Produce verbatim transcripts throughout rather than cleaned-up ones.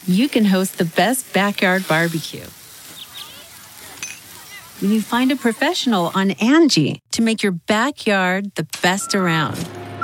you can host the best backyard barbecue. When you find a professional on Angie to make your backyard the best around.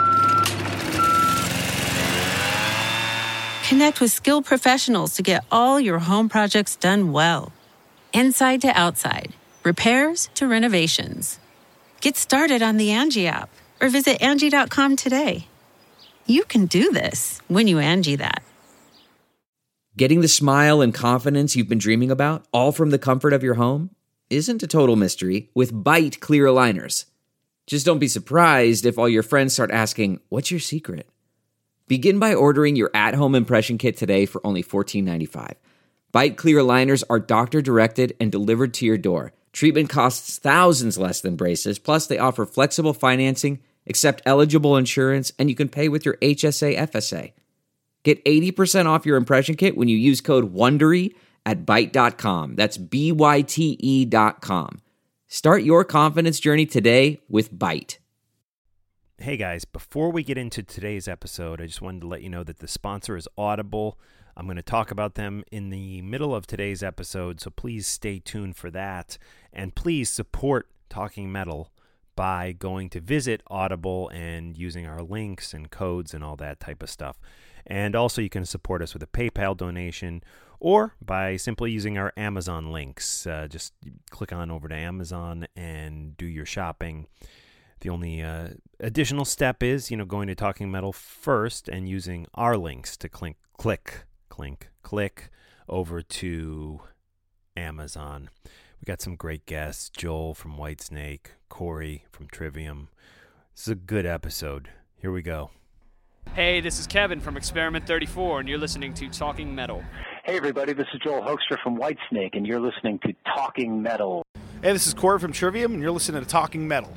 Connect with skilled professionals to get all your home projects done well. Inside to outside, repairs to renovations. Get started on the Angie app or visit Angie dot com today. You can do this when you Angie that. Getting the smile and confidence you've been dreaming about, all from the comfort of your home, isn't a total mystery with Byte clear aligners. Just don't be surprised if all your friends start asking, "What's your secret?" Begin by ordering your at-home impression kit today for only fourteen ninety-five. Byte clear aligners are doctor-directed and delivered to your door. Treatment costs thousands less than braces, plus they offer flexible financing, accept eligible insurance, and you can pay with your H S A F S A. Get eighty percent off your impression kit when you use code WONDERY at byte dot com. That's B Y T E dot com. Start your confidence journey today with Byte. Hey guys, before we get into today's episode, I just wanted to let you know that the sponsor is Audible. I'm going to talk about them in the middle of today's episode, so please stay tuned for that. And please support Talking Metal by going to visit Audible and using our links and codes and all that type of stuff. And also you can support us with a PayPal donation or by simply using our Amazon links. Uh, just click on over to Amazon and do your shopping. The only uh, additional step is, you know, going to Talking Metal first and using our links to click, click, click, click over to Amazon. We got some great guests, Joel from Whitesnake, Corey from Trivium. This is a good episode. Here we go. Hey, this is Kevin from Experiment thirty-four, and you're listening to Talking Metal. Hey, everybody, this is Joel Hoekstra from Whitesnake, and you're listening to Talking Metal. Hey, this is Corey from Trivium, and you're listening to Talking Metal.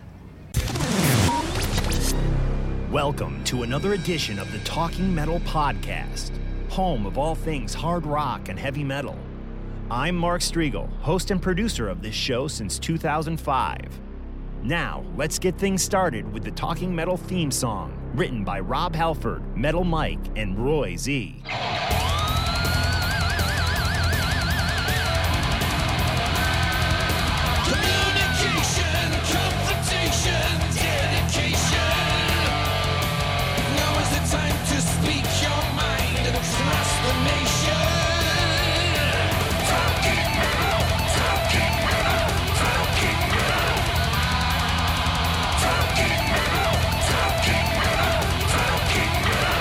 Welcome to another edition of the Talking Metal Podcast, home of all things hard rock and heavy metal. I'm Mark Striegel, host and producer of this show since two thousand five. Now, let's get things started with the Talking Metal theme song, written by Rob Halford, Metal Mike, and Roy Z. Communication, confrontation, dedication. Now is the time to speak your mind and trust the nation. Talking Metal, Talking Metal, Talking Metal. Talking Metal, Talking Metal, Talking Metal.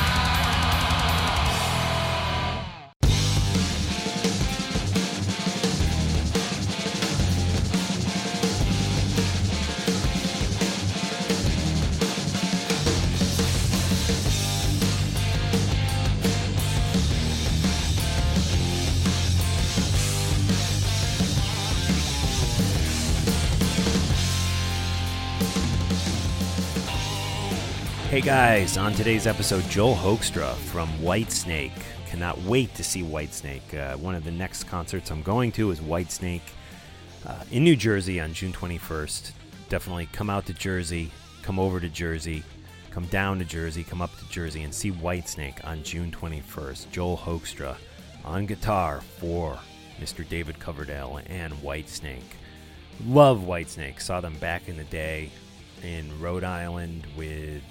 Hey guys, on today's episode, Joel Hoekstra from Whitesnake. Cannot wait to see Whitesnake. Uh, one of the next concerts I'm going to is Whitesnake uh, in New Jersey on June twenty-first. Definitely come out to Jersey, come over to Jersey, come down to Jersey, come up to Jersey, and see Whitesnake on June twenty-first. Joel Hoekstra on guitar for Mister David Coverdale and Whitesnake. Love Whitesnake. Saw them back in the day in Rhode Island with...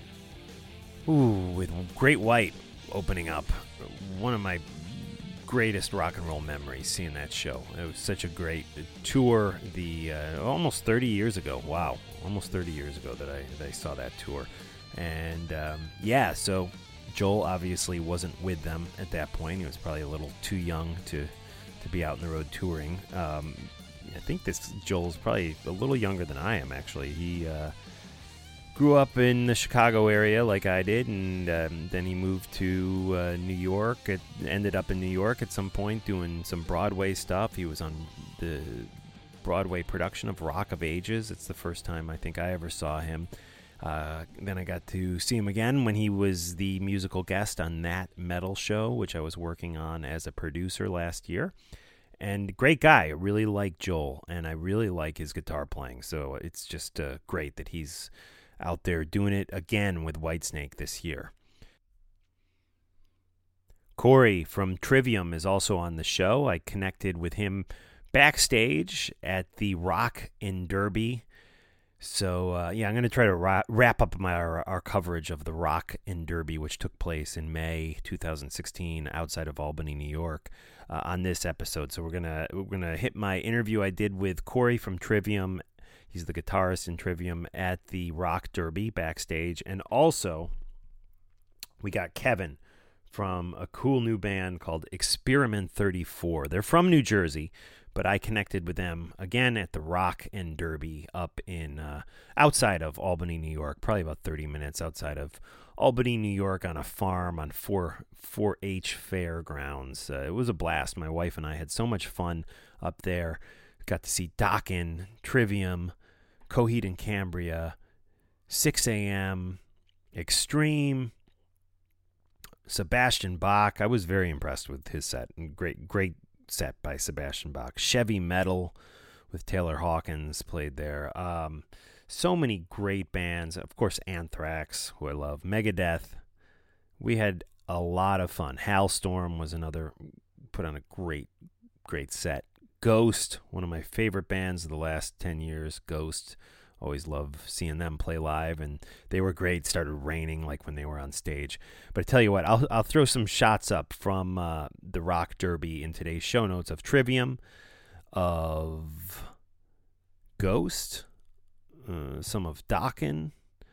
Ooh, with Great White opening up. One of my greatest rock and roll memories, seeing that show. It was such a great tour. The uh, almost thirty years ago. Wow, almost thirty years ago that I, that I saw that tour. And um, yeah, so Joel obviously wasn't with them at that point. He was probably a little too young to, to be out on the road touring. Um, I think this Joel's probably a little younger than I am, actually. He... Uh, Grew up in the Chicago area like I did, and um, then he moved to uh, New York. It ended up in New York at some point doing some Broadway stuff. He was on the Broadway production of Rock of Ages. It's the first time I think I ever saw him. Uh, then I got to see him again when he was the musical guest on That Metal Show, which I was working on as a producer last year. And great guy. I really like Joel, and I really like his guitar playing. So it's just uh, great that he's out there doing it again with Whitesnake this year. Corey from Trivium is also on the show. I connected with him backstage at the Rock in Derby. So, uh, yeah, I'm going to try to ra- wrap up my our, our coverage of the Rock in Derby, which took place in May twenty sixteen outside of Albany, New York, uh, on this episode. So we're gonna we're gonna hit my interview I did with Corey from Trivium. He's the guitarist in Trivium at the Rock Derby backstage, and also we got Kevin from a cool new band called Experiment thirty-four. They're from New Jersey, but I connected with them again at the Rock and Derby up in uh, outside of Albany, New York, probably about thirty minutes outside of Albany, New York, on a farm on four H fairgrounds. Uh, it was a blast. My wife and I had so much fun up there. Got to see Dokken, Trivium, Coheed and Cambria, six a.m., Extreme, Sebastian Bach. I was very impressed with his set. Great, great set by Sebastian Bach. Chevy Metal with Taylor Hawkins played there. Um, so many great bands. Of course, Anthrax, who I love. Megadeth. We had a lot of fun. Halstorm was another, put on a great, great set. Ghost, one of my favorite bands of the last ten years. Ghost. Always love seeing them play live, and they were great. Started raining like when they were on stage. But I tell you what, I'll I'll throw some shots up from uh, the Rock Derby in today's show notes of Trivium, of Ghost, uh, some of Dokken,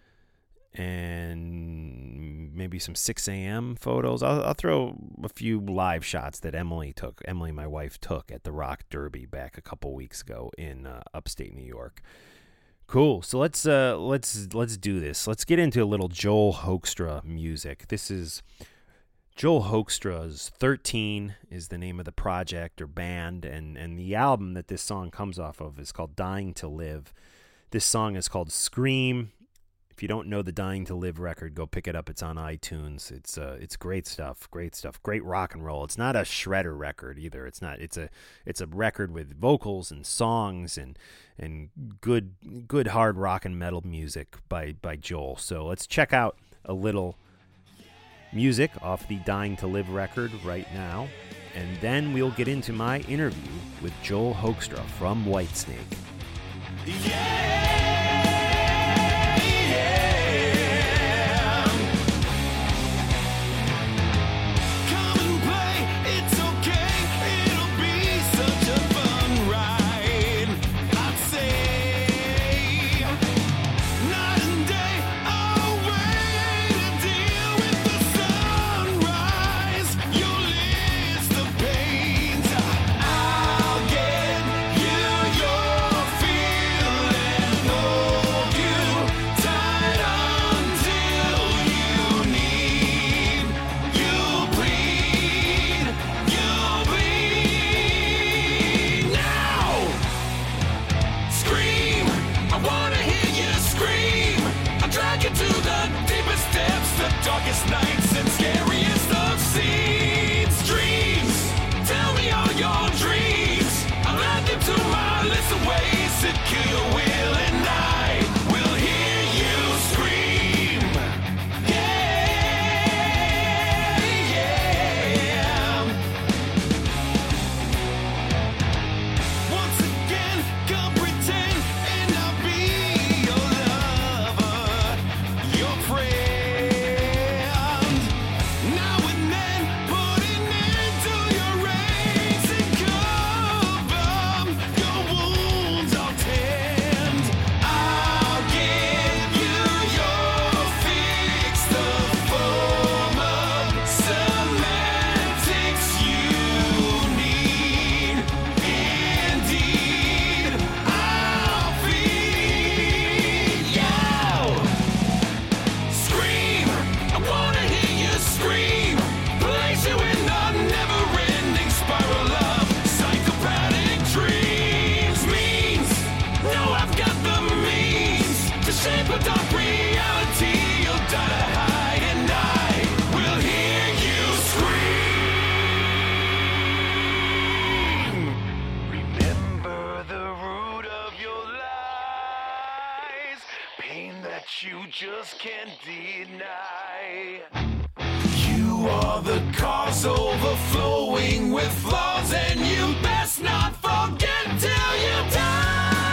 and maybe some six a.m. photos. I'll, I'll throw a few live shots that Emily took. Emily, my wife, took at the Rock Derby back a couple weeks ago in uh, upstate New York. Cool. So let's uh, let's let's do this. Let's get into a little Joel Hoekstra music. This is Joel Hoekstra's thirteen is the name of the project or band, and and the album that this song comes off of is called Dying to Live. This song is called Scream. If you don't know the Dying to Live record, go pick it up. It's on iTunes. It's uh, it's great stuff. Great stuff. Great rock and roll. It's not a shredder record either. It's not. It's a it's a record with vocals and songs and and good good hard rock and metal music by by Joel. So let's check out a little music off the Dying to Live record right now, and then we'll get into my interview with Joel Hoekstra from Whitesnake. Yeah! Darkest nights and scariest of scenes. Dreams, tell me all your dreams. I'll add them to my list of ways to kill your will, and I will hear you scream. Yeah, yeah. Once again, come pretend, and I'll be your lover, your friend. Just can't deny. You you are the cause overflowing with flaws, and you best not forget till you die.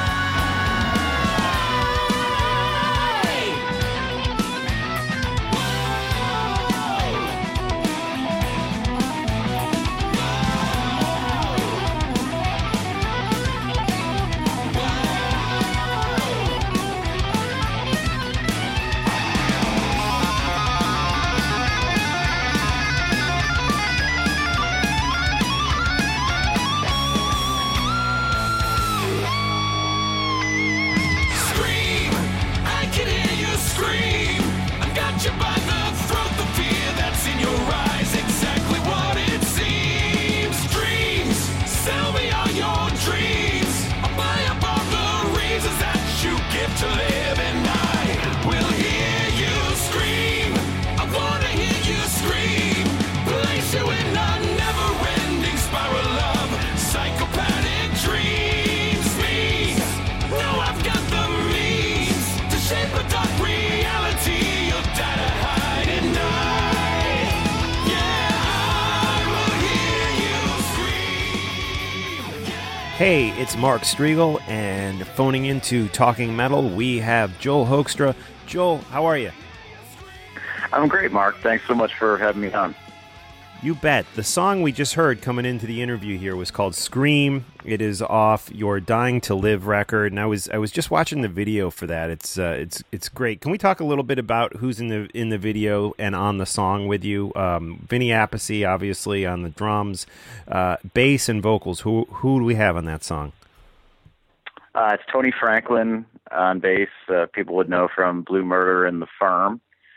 Hey, it's Mark Striegel, and phoning into Talking Metal, we have Joel Hoekstra. Joel, how are you? I'm great, Mark. Thanks so much for having me on. You bet. The song we just heard coming into the interview here was called Scream. It is off your Dying to Live record, and I was I was just watching the video for that. It's uh, it's it's great. Can we talk a little bit about who's in the in the video and on the song with you? Um, Vinny Appice, obviously, on the drums, uh, bass and vocals. Who who do we have on that song? Uh, it's Tony Franklin on bass. Uh, people would know from Blue Murder and The Firm.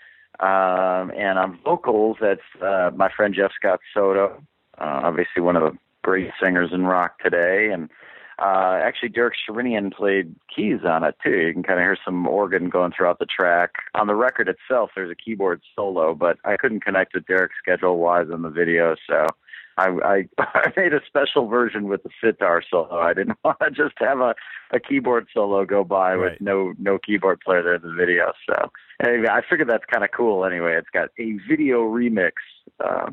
Um, and on vocals, that's uh, my friend Jeff Scott Soto, uh, obviously one of the great singers in rock today. And uh, actually, Derek Sherinian played keys on it, too. You can kind of hear some organ going throughout the track. On the record itself, there's a keyboard solo, but I couldn't connect with Derek schedule-wise on the video, so I, I, I made a special version with the sitar solo. I didn't want to just have a, a keyboard solo go by Right. with no no keyboard player there in the video. So anyway, I figured that's kind of cool. Anyway, it's got a video remix uh,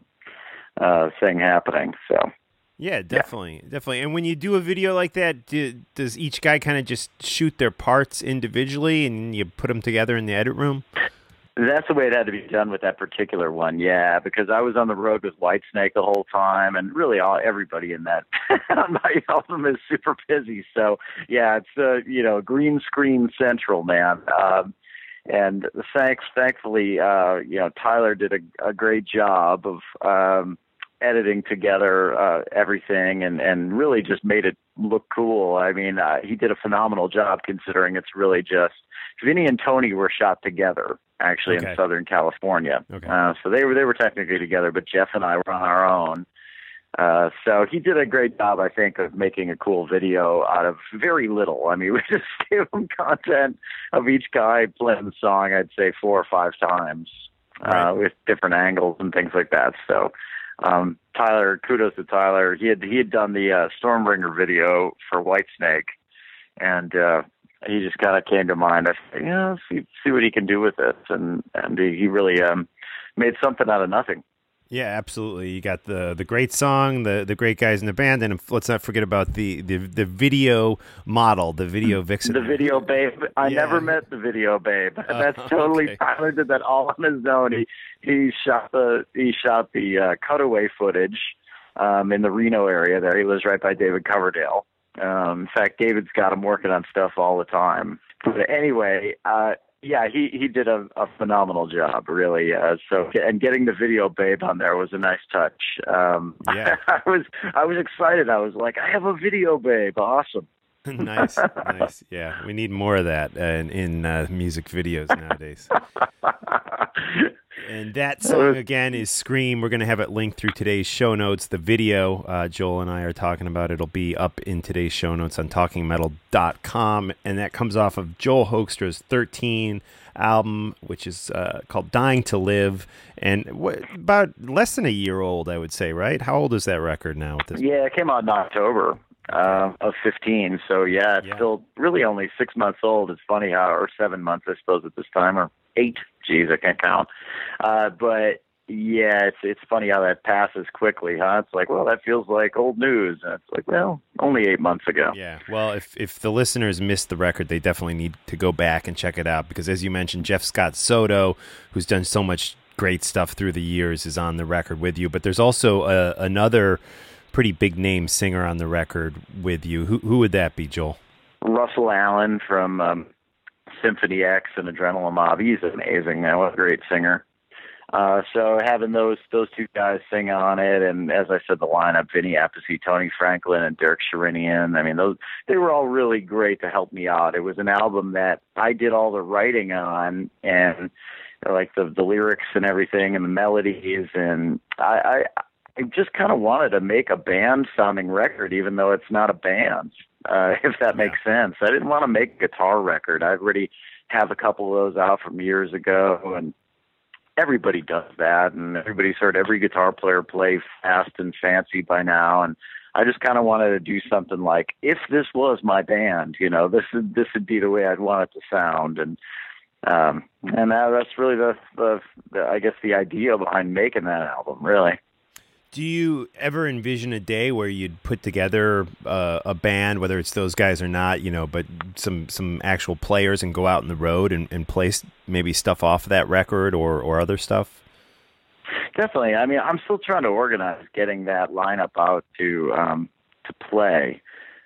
uh, thing happening. So Yeah, definitely, yeah. definitely. And when you do a video like that, do, does each guy kind of just shoot their parts individually, and you put them together in the edit room? That's the way it had to be done with that particular one, yeah, because I was on the road with Whitesnake the whole time, and really all everybody in that on my album is super busy. So, yeah, it's, uh, you know, green screen central, man. Um, and thanks, thankfully, uh, you know, Tyler did a, a great job of um, editing together uh, everything and, and really just made it look cool. I mean, uh, he did a phenomenal job considering it's really just Vinny and Tony were shot together, actually, okay. in Southern California. Okay. Uh, so they were they were technically together, but Jeff and I were on our own. Uh, so he did a great job, I think, of making a cool video out of very little. I mean, we just gave him content of each guy playing the song, I'd say, four or five times Right. uh, with different angles and things like that. So um, Tyler, kudos to Tyler. He had he had done the uh, Stormbringer video for Whitesnake, and uh, he just kind of came to mind. I said, yeah, see, see what he can do with this, and and he really um, made something out of nothing. Yeah, absolutely. You got the the great song, the the great guys in the band, and let's not forget about the the, the video model, the video vixen. The video babe. I Yeah. never met the video babe. That's Oh, totally okay. Tyler did that all on his own. He he shot the he shot the uh, cutaway footage um, in the Reno area. There, he lives right by David Coverdale. Um, in fact, David's got him working on stuff all the time. But anyway, uh, yeah, he, he did a, a phenomenal job, really. Uh, so, and getting the video babe on there was a nice touch. Um, Yeah. I was I was excited. I was like, I have a video babe. Awesome. Nice, nice. Yeah, we need more of that uh, in, in uh, music videos nowadays. And that song, again, is Scream. We're going to have it linked through today's show notes. The video uh, Joel and I are talking about, it'll be up in today's show notes on talking metal dot com. And that comes off of Joel Hoekstra's thirteen album, which is uh, called Dying to Live. And what, about less than a year old, I would say, right? How old is that record now? At this Yeah, it came out in October uh, of fifteen. So, yeah, it's Yeah. still really only six months old. It's funny how, or seven months, I suppose, at this time, or eight. Geez, I can't count. Uh, but, Yeah, it's it's funny how that passes quickly, huh? It's like, well, that feels like old news. And it's like, well, only eight months ago. Yeah, well, if if the listeners missed the record, they definitely need to go back and check it out because, as you mentioned, Jeff Scott Soto, who's done so much great stuff through the years, is on the record with you. But there's also a, another pretty big name singer on the record with you. Who who would that be, Joel? Russell Allen from um, Symphony X and Adrenaline Mob. He's amazing, man. What a great singer. Uh, so having those those two guys sing on it, and as I said, the lineup: Vinny Appice, Tony Franklin, and Derek Sherinian. I mean, those they were all really great to help me out. It was an album that I did all the writing on, and like the the lyrics and everything, and the melodies, and I I, I just kind of wanted to make a band sounding record, even though it's not a band. Uh, if that makes yeah. sense, I didn't want to make a guitar record. I already have a couple of those out from years ago, and everybody does that, and everybody's heard every guitar player play fast and fancy by now, and I just kind of wanted to do something like, if this was my band, you know, this is this would be the way I'd want it to sound, and um, and that, that's really the, the, the, I guess, the idea behind making that album, really. Do you ever envision a day where you'd put together uh, a band, whether it's those guys or not, you know, but some some actual players and go out on the road and, and play maybe stuff off of that record or, or other stuff? Definitely. I mean, I'm still trying to organize getting that lineup out to um, to play,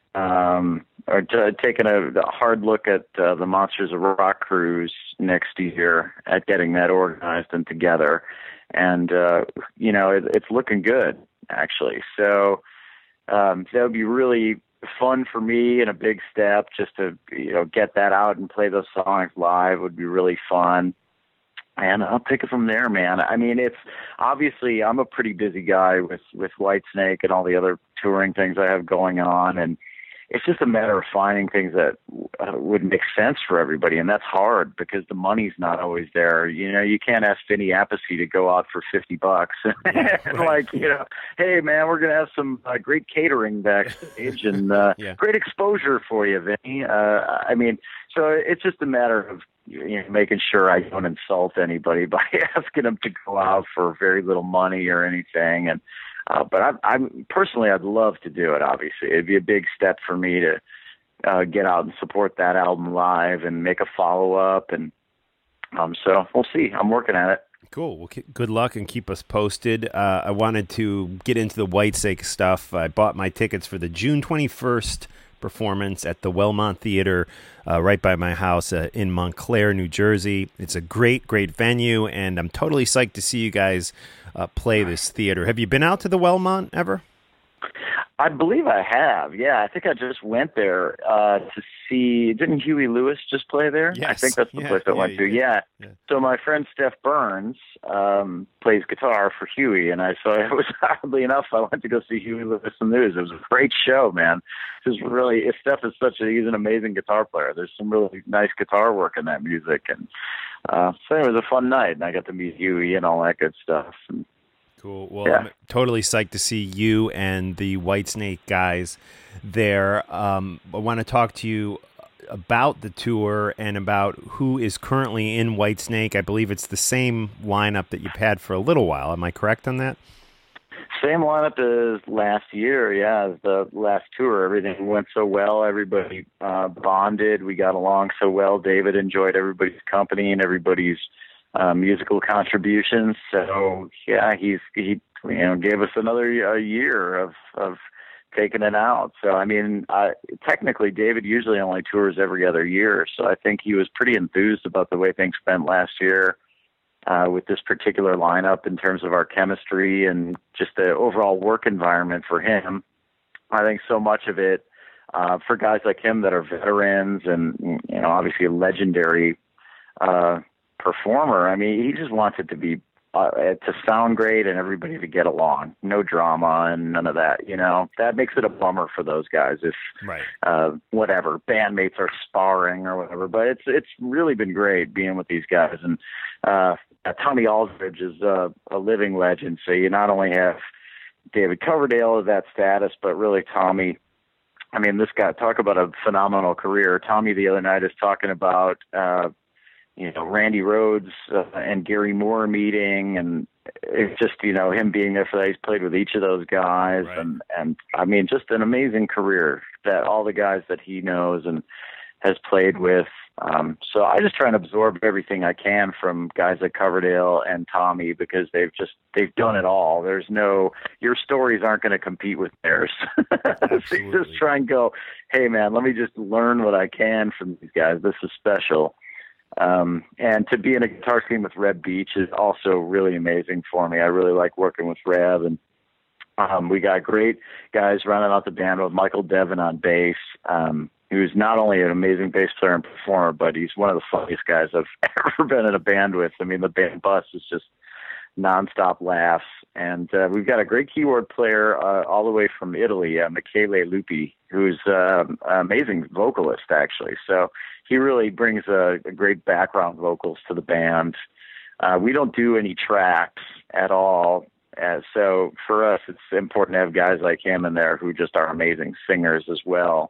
um, or to, taking a, a hard look at uh, the Monsters of Rock cruise next year at getting that organized and together. And, uh, you know, it, it's looking good, actually. So um, that would be really fun for me and a big step just to, you know, get that out and play those songs live would be really fun. And I'll take it from there, man. I mean, it's obviously I'm a pretty busy guy with, with Whitesnake and all the other touring things I have going on. And it's just a matter of finding things that uh, would make sense for everybody. And that's hard because the money's not always there. You know, you can't ask Vinny Appice to go out for fifty bucks. and right. Like, you know, hey man, we're going to have some uh, great catering backstage and uh, yeah. great exposure for you, Vinny. Uh, I mean, so it's just a matter of, you know, making sure I don't insult anybody by asking them to go out for very little money or anything. And, Uh, but I, I'm personally, I'd love to do it. Obviously, it'd be a big step for me to uh, get out and support that album live and make a follow up. And um, so we'll see. I'm working at it. Cool. Well, good luck and keep us posted. Uh, I wanted to get into the Whitesnake stuff. I bought my tickets for the June twenty-first performance at the Wellmont Theater uh, right by my house uh, in Montclair, New Jersey. It's a great, great venue, and I'm totally psyched to see you guys Uh, play this theater. Have you been out to the Wellmont ever? I believe I have. Yeah, I think I just went there uh, to see. Didn't Huey Lewis just play there? Yes. I think that's the yeah, place I yeah, went to. yeah. Yeah. yeah. So my friend Steph Burns um, plays guitar for Huey, and I so it was oddly enough I went to go see Huey Lewis and the News. It was a great show, man. It was really. Steph is such a he's an amazing guitar player. There's some really nice guitar work in that music, and uh, so it was a fun night, and I got to meet Huey and all that good stuff. And, Cool. Well, yeah. I'm totally psyched to see you and the Whitesnake guys there. Um, I want to talk to you about the tour and about who is currently in Whitesnake. I believe it's the same lineup that you've had for a little while. Am I correct on that? Same lineup as last year, yeah, the last tour. Everything went so well. Everybody uh, bonded. We got along so well. David enjoyed everybody's company and everybody's Uh, musical contributions. So yeah, he's he you know gave us another uh, year of of taking it out. So I mean, I, technically, David usually only tours every other year. So I think he was pretty enthused about the way things went last year uh, with this particular lineup in terms of our chemistry and just the overall work environment for him. I think so much of it uh, for guys like him that are veterans and you know obviously a legendary Uh, performer. I mean, he just wants it to be uh, to sound great and everybody to get along. No drama and none of that. You know, that makes it a bummer for those guys if right. uh, whatever bandmates are sparring or whatever. But it's it's really been great being with these guys. And uh, Tommy Aldridge is uh, a living legend. So you not only have David Coverdale of that status, but really Tommy. I mean, this guy, talk about a phenomenal career. Tommy the other night is talking about. Uh, you know, Randy Rhoads uh, and Gary Moore meeting and it's just, you know, him being there for that. He's played with each of those guys. Right. And, and I mean, just an amazing career that all the guys that he knows and has played with. Um, so I just try and absorb everything I can from guys like Coverdale and Tommy, because they've just, they've done it all. There's no, your stories aren't going to compete with theirs. So you just try and go, hey man, let me just learn what I can from these guys. This is special. Um, and to be in a guitar team with Reb Beach is also really amazing for me. I really like working with Reb, and um, we got great guys running out the band with Michael Devin on bass. Um, who's not only an amazing bass player and performer, but he's one of the funniest guys I've ever been in a band with. I mean, the band bus is just nonstop laughs. And uh, we've got a great keyboard player uh, all the way from Italy, uh, Michele Lupi, who's uh, an amazing vocalist, actually. So he really brings a, a great background vocals to the band. Uh, we don't do any tracks at all. Uh, so for us, it's important to have guys like him in there who just are amazing singers as well.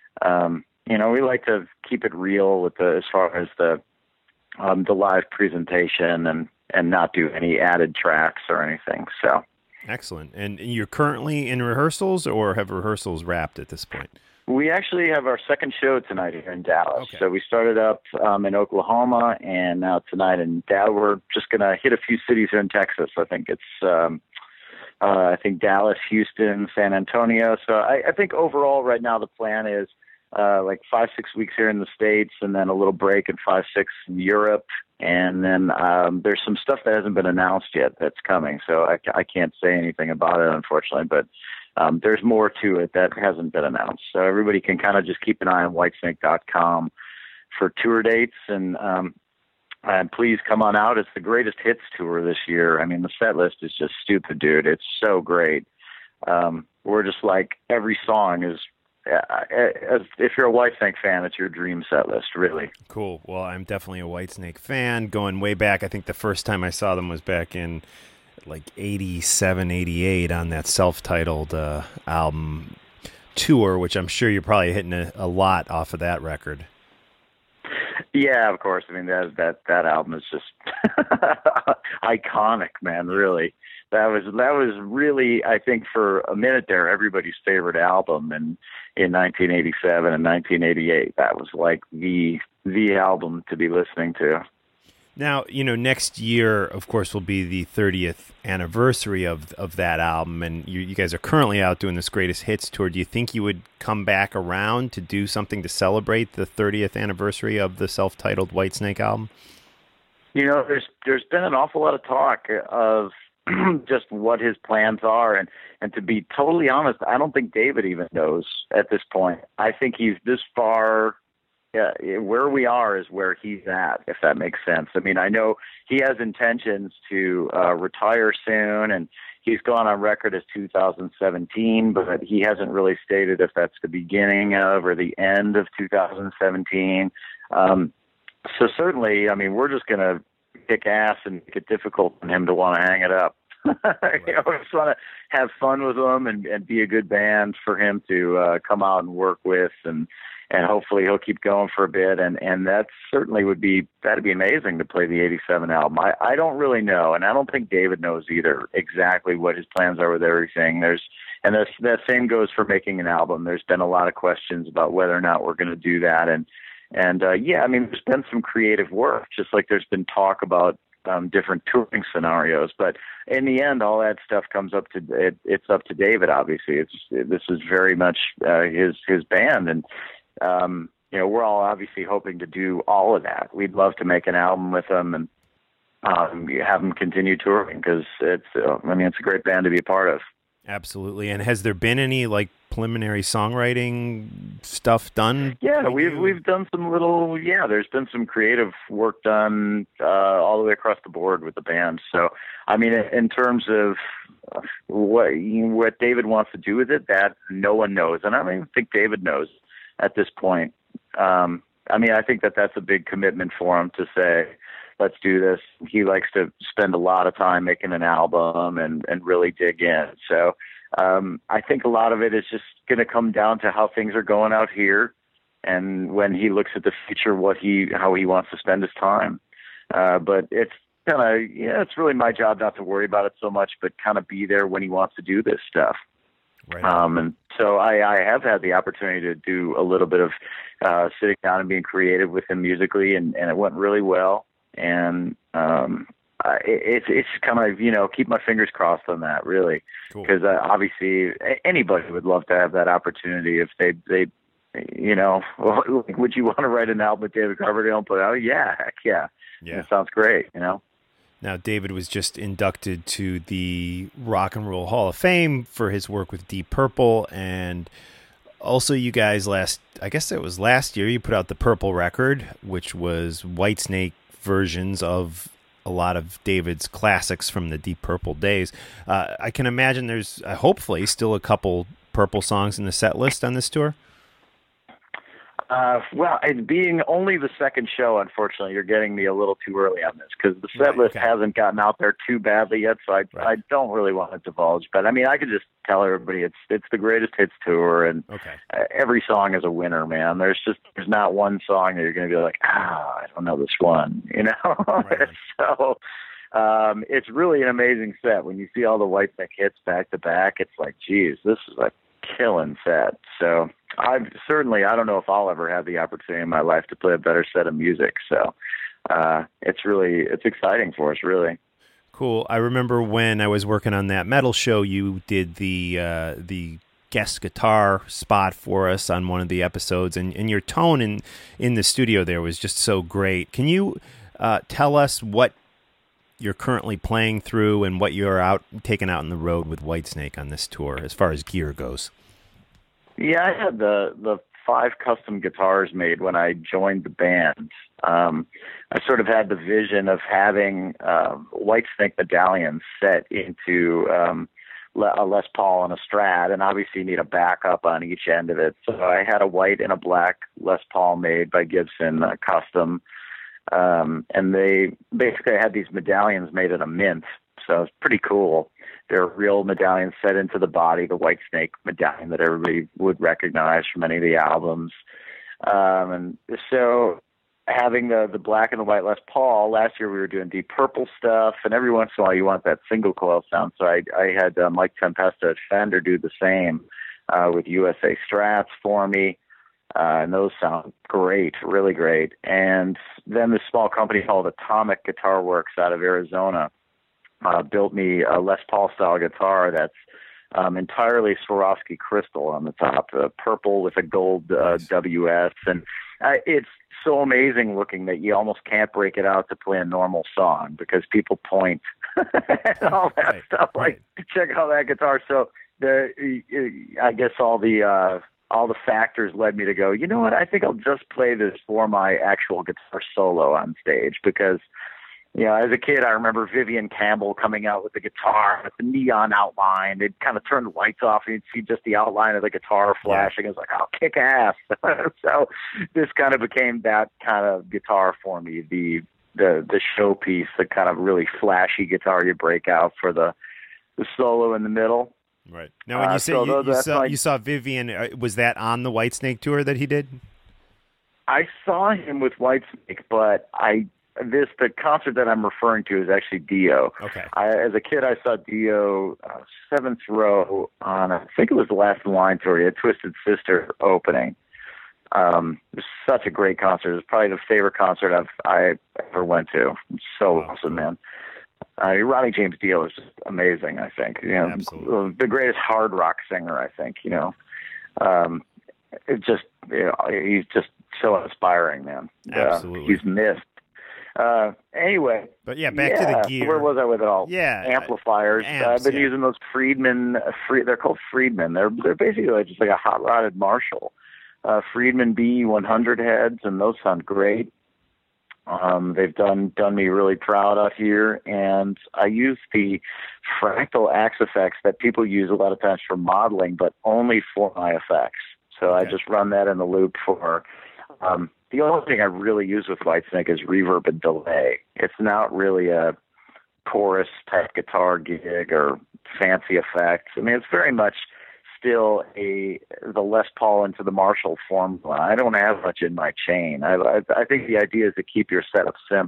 Um, you know, we like to keep it real with the, as far as the, um, the live presentation, and, and not do any added tracks or anything. So excellent. And you're currently in rehearsals, or have rehearsals wrapped at this point? We actually have our second show tonight here in Dallas. Okay. So we started up um, in Oklahoma, and now tonight in Dallas. We're just going to hit a few cities here in Texas. I think it's, um, uh, I think Dallas, Houston, San Antonio. So I, I think overall right now the plan is uh, like five, six weeks here in the States, and then a little break and five, six in Europe. And then um, there's some stuff that hasn't been announced yet that's coming. So I, I can't say anything about it, unfortunately, but um, there's more to it that hasn't been announced. So everybody can kind of just keep an eye on whitesnake dot com for tour dates. And, um, and please come on out. It's the greatest hits tour this year. I mean, the set list is just stupid, dude. It's so great. Um, we're just like, every song is, Uh, as, if you're a Whitesnake fan, it's your dream set list, really. Cool. Well, I'm definitely a Whitesnake fan, going way back. I think the first time I saw them was back in like eighty-seven, eighty-eight on that self-titled uh, album Tour, which I'm sure you're probably hitting a, a lot off of that record. Yeah, of course. I mean, that that that album is just iconic, man. Really, that was that was really, I think, for a minute there, everybody's favorite album. And in nineteen eighty-seven and nineteen eighty-eight, that was like the the album to be listening to. Now, you know, next year, of course, will be the thirtieth anniversary of of that album, and you, you guys are currently out doing this greatest hits tour. Do you think you would come back around to do something to celebrate the thirtieth anniversary of the self-titled Whitesnake album? You know, there's there's been an awful lot of talk of just what his plans are, and and to be totally honest, I don't think David even knows at this point. I think he's this far. Yeah, where we are is where he's at, if that makes sense. I mean, I know he has intentions to uh, retire soon, and he's gone on record as two thousand seventeen, but he hasn't really stated if that's the beginning of or the end of two thousand seventeen. Um, so certainly, I mean, we're just going to kick ass and make it difficult for him to want to hang it up. Right. You know, we just want to have fun with him and, and be a good band for him to uh, come out and work with, and and hopefully he'll keep going for a bit. And, and that certainly would be, that'd be amazing to play the eighty-seven album. I, I don't really know, and I don't think David knows either exactly what his plans are with everything. There's, and that's, that same goes for making an album. There's been a lot of questions about whether or not we're going to do that. And, and uh, yeah, I mean, there's been some creative work, just like there's been talk about um, different touring scenarios. But in the end, all that stuff comes up to, it, it's up to David, obviously. It's, this is very much uh, his, his band. And, Um, you know, we're all obviously hoping to do all of that. We'd love to make an album with them and um, have them continue touring, because it's, uh, I mean, it's a great band to be a part of. Absolutely. And has there been any like preliminary songwriting stuff done? Yeah, we've you? we've done some little. Yeah, there's been some creative work done uh, all the way across the board with the band. So, I mean, in terms of what what David wants to do with it, that no one knows, and I don't even think David knows at this point. Um, I mean, I think that that's a big commitment for him to say, let's do this. He likes to spend a lot of time making an album and, and really dig in. So um, I think a lot of it is just going to come down to how things are going out here, and when he looks at the future, what he, how he wants to spend his time. Uh, but it's, kind of, yeah, it's really my job not to worry about it so much, but kind of be there when he wants to do this stuff. Right. Um, and so I, I have had the opportunity to do a little bit of uh, sitting down and being creative with him musically, and, and it went really well. And um, uh, it, it's it's kind of, you know, keep my fingers crossed on that, really, because cool. uh, obviously anybody would love to have that opportunity if they they. You know, would you want to write an album with David Coverdale and put it out? Yeah, heck yeah. Yeah. It sounds great, you know. Now, David was just inducted to the Rock and Roll Hall of Fame for his work with Deep Purple, and also you guys last, I guess it was last year, you put out the Purple record, which was Whitesnake versions of a lot of David's classics from the Deep Purple days. Uh, I can imagine there's uh, hopefully still a couple Purple songs in the set list on this tour. Uh, well, it being only the second show, unfortunately, you're getting me a little too early on this because the set right, list okay. hasn't gotten out there too badly yet, so I, right. I don't really want to divulge. But I mean, I could just tell everybody it's it's the greatest hits tour, and okay. uh, every song is a winner, man. There's just there's not one song that you're going to be like, ah, I don't know this one, you know. Right. So um, it's really an amazing set. When you see all the Whitesnake hits back to back, it's like, geez, this is a killing set. So I've certainly, I don't know if I'll ever have the opportunity in my life to play a better set of music. So uh, it's really, it's exciting for us, really. Cool. I remember when I was working on that metal show, you did the uh, the guest guitar spot for us on one of the episodes, and, and your tone in, in the studio there was just so great. Can you uh, tell us what you're currently playing through and what you're out taking out on the road with Whitesnake on this tour as far as gear goes? Yeah, I had the the five custom guitars made when I joined the band. Um, I sort of had the vision of having uh, Whitesnake medallions set into um, a Les Paul and a Strat, and obviously you need a backup on each end of it. So I had a white and a black Les Paul made by Gibson, uh, custom. Um, and they basically had these medallions made out of mint. So it's pretty cool. They're real medallions set into the body, the Whitesnake medallion that everybody would recognize from any of the albums. Um, and so having the, the black and the white Les Paul, last year we were doing Deep Purple stuff, and every once in a while you want that single coil sound. So I, I had uh, Mike Tempesta at Fender do the same uh, with U S A Strats for me. Uh, and those sound great, really great. And then this small company called Atomic Guitar Works out of Arizona uh, built me a Les Paul style guitar that's um, entirely Swarovski crystal on the top, uh, purple with a gold uh, W S. And uh, it's so amazing looking that you almost can't break it out to play a normal song because people point and all that right, stuff. right. Like, check out that guitar. So the, I guess all the, uh, all the factors led me to go, you know what, I think I'll just play this for my actual guitar solo on stage because, you know, as a kid, I remember Vivian Campbell coming out with the guitar with the neon outline. They'd kind of turn the lights off and you'd see just the outline of the guitar flashing. Yeah. It was like, oh, kick ass. So this kind of became that kind of guitar for me, the the the showpiece, the kind of really flashy guitar you break out for the, the solo in the middle. Right. Now, when you uh, say so you, you, saw, like, you saw Vivian, uh, was that on the Whitesnake tour that he did? I saw him with Whitesnake, but I this the concert that I'm referring to is actually Dio. Okay. I, as a kid, I saw Dio uh, seventh row on, I think it was the Last in Line tour. He had Twisted Sister opening. Um, it was such a great concert. It was probably the favorite concert I've I ever went to. It's so wow. awesome, man. Uh, Ronnie James Dio is just amazing, I think. You know, Absolutely. The greatest hard rock singer, I think, you know. Um, it just, you know, he's just so inspiring, man. Absolutely. Uh, he's missed. Uh, anyway. But yeah, back yeah, to the gear. Where was I with it all? Yeah. Amplifiers. Amps, uh, I've been yeah. using those Friedman, uh, free, they're called Friedman. They're, they're basically like just like a hot-rodded Marshall. Uh, Friedman B one hundred heads, and those sound great. Um, they've done done me really proud out here, and I use the fractal Axe-Fx that people use a lot of times for modeling, but only for my effects. So okay. I just run that in the loop for. Um, the only thing I really use with Whitesnake is reverb and delay. It's not really a chorus type guitar gig or fancy effects. I mean, it's very much still a the Les Paul into the Marshall formula. I don't have much in my chain. I, I I think the idea is to keep your setup simple.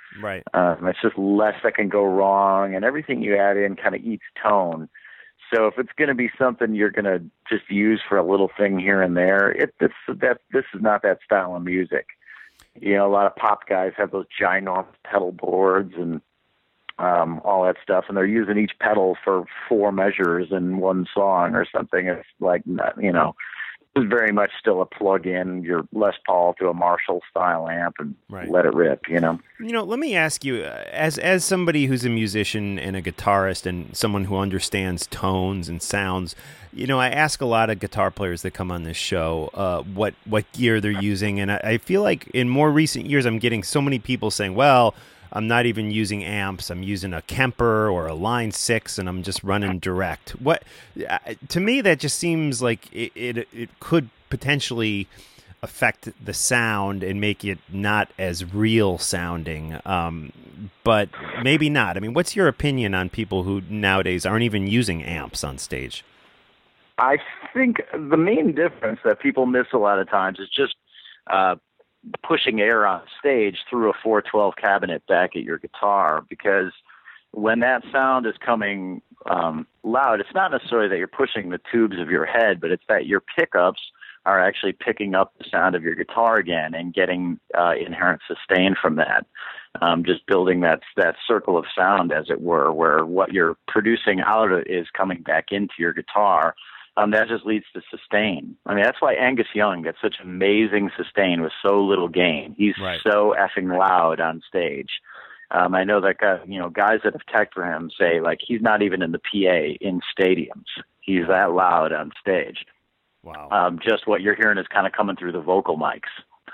Right. Um, it's just less that can go wrong, and everything you add in kind of eats tone. So if it's going to be something you're going to just use for a little thing here and there, it this that this is not that style of music. You know, a lot of pop guys have those ginormous pedal boards and um, all that stuff, and they're using each pedal for four measures in one song or something. It's like, you know, it's very much still a plug-in your Les Paul to a Marshall style amp and right. let it rip, you know. You know, let me ask you, uh, as as somebody who's a musician and a guitarist and someone who understands tones and sounds, you know, I ask a lot of guitar players that come on this show uh, what what gear they're using, and I, I feel like in more recent years I'm getting so many people saying, well, I'm not even using amps. I'm using a Kemper or a Line six, and I'm just running direct. What uh, to me, that just seems like it, it it could potentially affect the sound and make it not as real sounding. Um, but maybe not. I mean, what's your opinion on people who nowadays aren't even using amps on stage? I think the main difference that people miss a lot of times is just uh, pushing air on stage through a four twelve cabinet back at your guitar, because when that sound is coming um, loud, it's not necessarily that you're pushing the tubes of your head, but it's that your pickups are actually picking up the sound of your guitar again and getting uh, inherent sustain from that. Um, just building that that circle of sound, as it were, where what you're producing out of is coming back into your guitar. Um, that just leads to sustain. I mean, that's why Angus Young gets such amazing sustain with so little gain. He's right. so effing loud on stage. Um, I know that guy, you know, guys that have teched for him say, like, he's not even in the P A in stadiums. He's that loud on stage. Wow. Um, just what you're hearing is kind of coming through the vocal mics,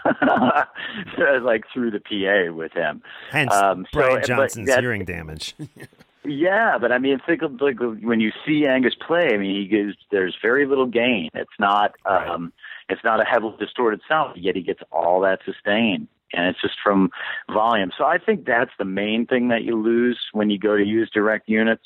like through the P A with him. Hence, um, so, Brian Johnson's that, hearing damage. Yeah, but I mean, think of like when you see Angus play. I mean, he gives there's very little gain. It's not Right. um, it's not a heavily distorted sound, yet he gets all that sustain, and it's just from volume. So I think that's the main thing that you lose when you go to use direct units.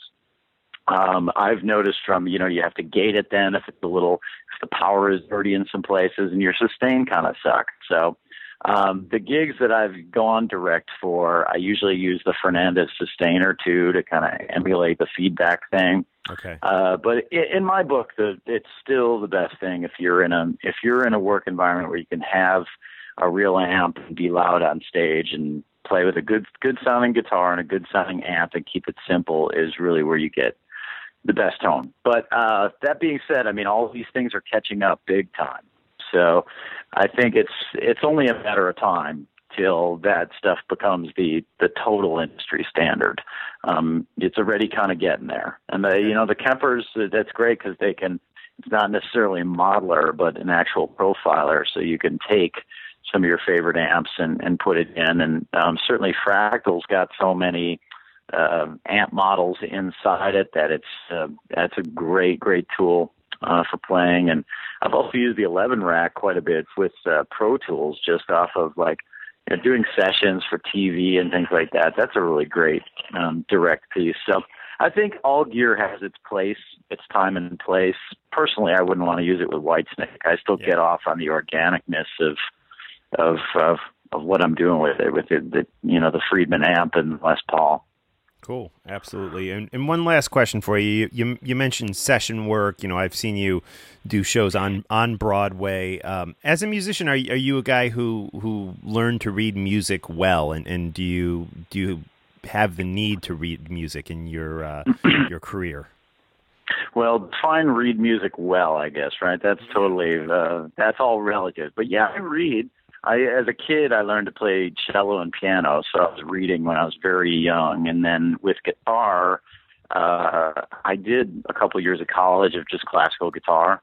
Um, I've noticed from, you know, you have to gate it then if it's a little, if the power is dirty in some places, and your sustain kind of sucks. So um, the gigs that I've gone direct for, I usually use the Fernandez Sustainer too to kind of emulate the feedback thing. Okay. Uh, but in my book, the, it's still the best thing if you're in a if you're in a work environment where you can have a real amp and be loud on stage and play with a good good sounding guitar and a good sounding amp and keep it simple is really where you get the best tone. But uh, that being said, I mean, all of these things are catching up big time. So I think it's it's only a matter of time till that stuff becomes the, the total industry standard. Um, it's already kind of getting there. And the, you know, the Kempers, that's great because they can, it's not necessarily a modeler, but an actual profiler. So you can take some of your favorite amps and, and put it in. And um, certainly Fractal's got so many uh, amp models inside it that it's, uh, that's a great, great tool uh, for playing. And I've also used the eleven rack quite a bit with uh, Pro Tools, just off of like, you know, doing sessions for T V and things like that. That's a really great um, direct piece. So I think all gear has its place, its time and place. Personally, I wouldn't want to use it with Whitesnake. I still Yeah. get off on the organicness of of of, of what I'm doing with it, with it, the, you know, the Friedman amp and Les Paul. Cool, absolutely. And and one last question for you. You you, you mentioned session work. You know, I've seen you do shows on on Broadway. Um, as a musician, are you, are you a guy who who learned to read music well? And, and do you do you have the need to read music in your uh, your career? Well, define read music well, I guess, right? That's totally uh, that's all relative. But yeah, I read. I, as a kid, I learned to play cello and piano, so I was reading when I was very young. And then with guitar, uh, I did a couple years of college of just classical guitar.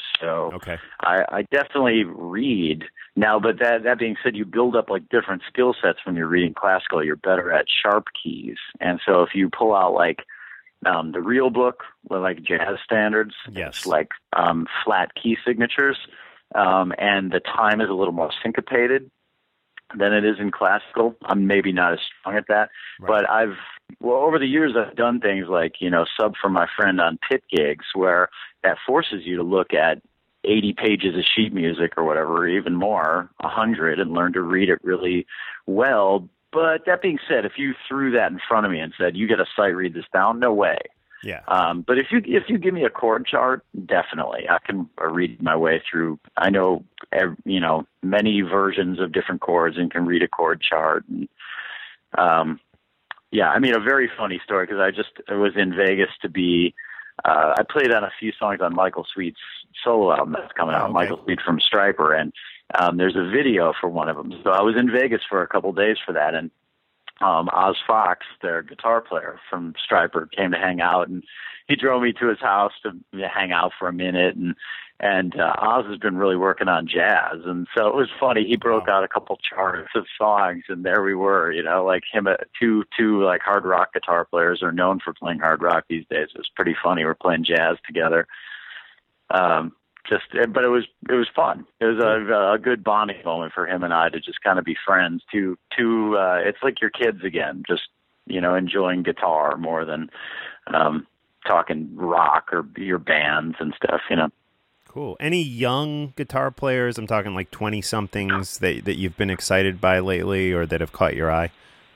So Okay. I, I definitely read now. But that that being said, you build up like different skill sets when you're reading classical. You're better at sharp keys, and so if you pull out like um, the real book with like jazz standards, Yes. it's like um, flat key signatures. Um, and the time is a little more syncopated than it is in classical. I'm maybe not as strong at that, Right. but I've, well, over the years, I've done things like, you know, sub for my friend on pit gigs where that forces you to look at eighty pages of sheet music or whatever, or even more, one hundred, and learn to read it really well but that being said, if you threw that in front of me and said, you get a sight read this down, no way. Yeah. Um, but if you if you give me a chord chart, definitely I can read my way through. I know you know many versions of different chords and can read a chord chart. And, um, yeah, I mean a very funny story because I just I was in Vegas to be. Uh, I played on a few songs on Michael Sweet's solo album that's coming out. Oh, okay. Michael Sweet from Stryper, and um, there's a video for one of them. So I was in Vegas for a couple days for that, and. Um, Oz Fox, their guitar player from Stryper, came to hang out, and he drove me to his house to hang out for a minute. And and uh, Oz has been really working on jazz, and so it was funny. He broke wow. out a couple charts of songs, and there we were. You know, like him, uh, two two like hard rock guitar players are known for playing hard rock these days. It was pretty funny. We're playing jazz together. Um, Just, but it was it was fun. It was a, a good bonding moment for him and I to just kind of be friends. To to uh, it's like your kids again, just you know enjoying guitar more than um, talking rock or your bands and stuff. You know. Cool. Any young guitar players? I'm talking like twenty somethings that that you've been excited by lately, or that have caught your eye.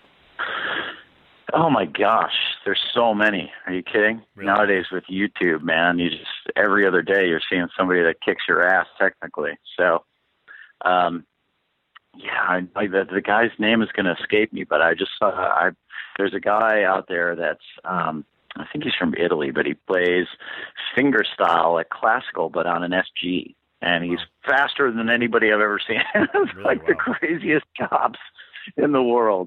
Oh my gosh, there's so many. Are you kidding? Really? Nowadays with YouTube, man, you just every other day you're seeing somebody that kicks your ass technically. So, um, yeah, I, I, the, the guy's name is going to escape me, but I just saw. I there's a guy out there that's um, I think he's from Italy, but he plays fingerstyle like classical, but on an S G, and he's wow. faster than anybody I've ever seen. It's really? like wow. the craziest chops in the world.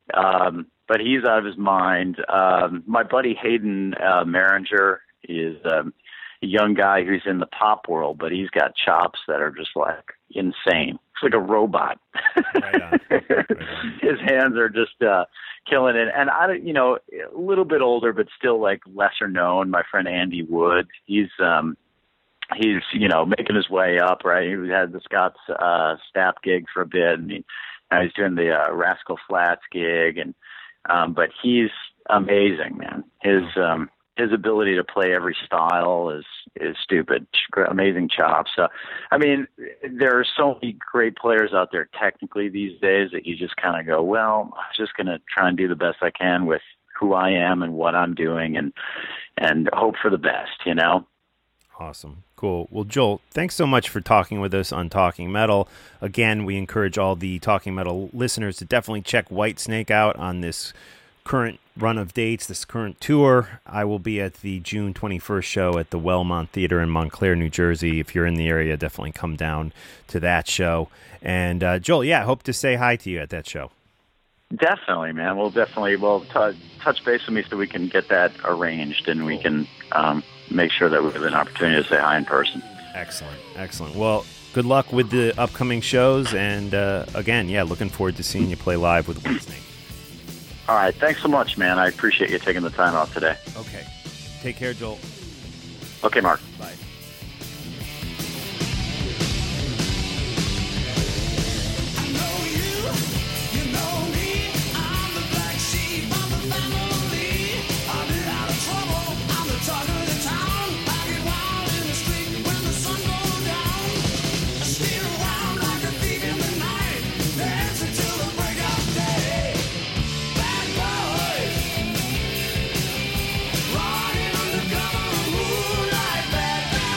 Um, but he's out of his mind. Um, my buddy Hayden uh, Maringer is um, a young guy who's in the pop world, but he's got chops that are just like insane. It's like a robot. Right on. Right on. His hands are just uh, killing it. And I, you know, a little bit older, but still like lesser known. My friend Andy Wood. He's um, he's you know making his way up. Right. He had the Scott's uh, Stapp gig for a bit, and he, now he's doing the uh, Rascal Flatts gig, and um, but he's amazing, man. His um, his ability to play every style is is stupid. Amazing chops. So, I mean, there are so many great players out there technically these days that you just kind of go, well, I'm just going to try and do the best I can with who I am and what I'm doing, and and hope for the best, you know. Awesome. Cool. Well, Joel, thanks so much for talking with us on Talking Metal. Again, we encourage all the Talking Metal listeners to definitely check Whitesnake out on this current run of dates, this current tour. I will be at the June twenty-first show at the Wellmont Theater in Montclair, New Jersey. If you're in the area, definitely come down to that show. And uh, Joel, yeah, hope to say hi to you at that show. Definitely, man. We'll definitely we'll t- touch base with me so we can get that arranged, and we can um, make sure that we have an opportunity to say hi in person. Excellent, excellent. Well, good luck with the upcoming shows, and uh, again, yeah, looking forward to seeing you play live with Whitesnake. All right, thanks so much, man. I appreciate you taking the time out today. Okay. Take care, Joel. Okay, Mark. Bye. Running undercover, moonlight bad.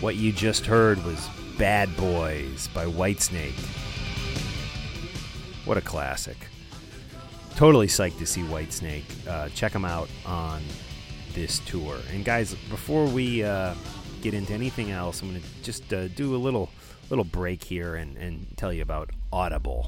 What you just heard was Bad Boys by Whitesnake. What a classic. Totally psyched to see Whitesnake. Uh, check them out on this tour. And guys, before we uh, get into anything else, I'm going to just uh, do a little little break here and, and tell you about Audible.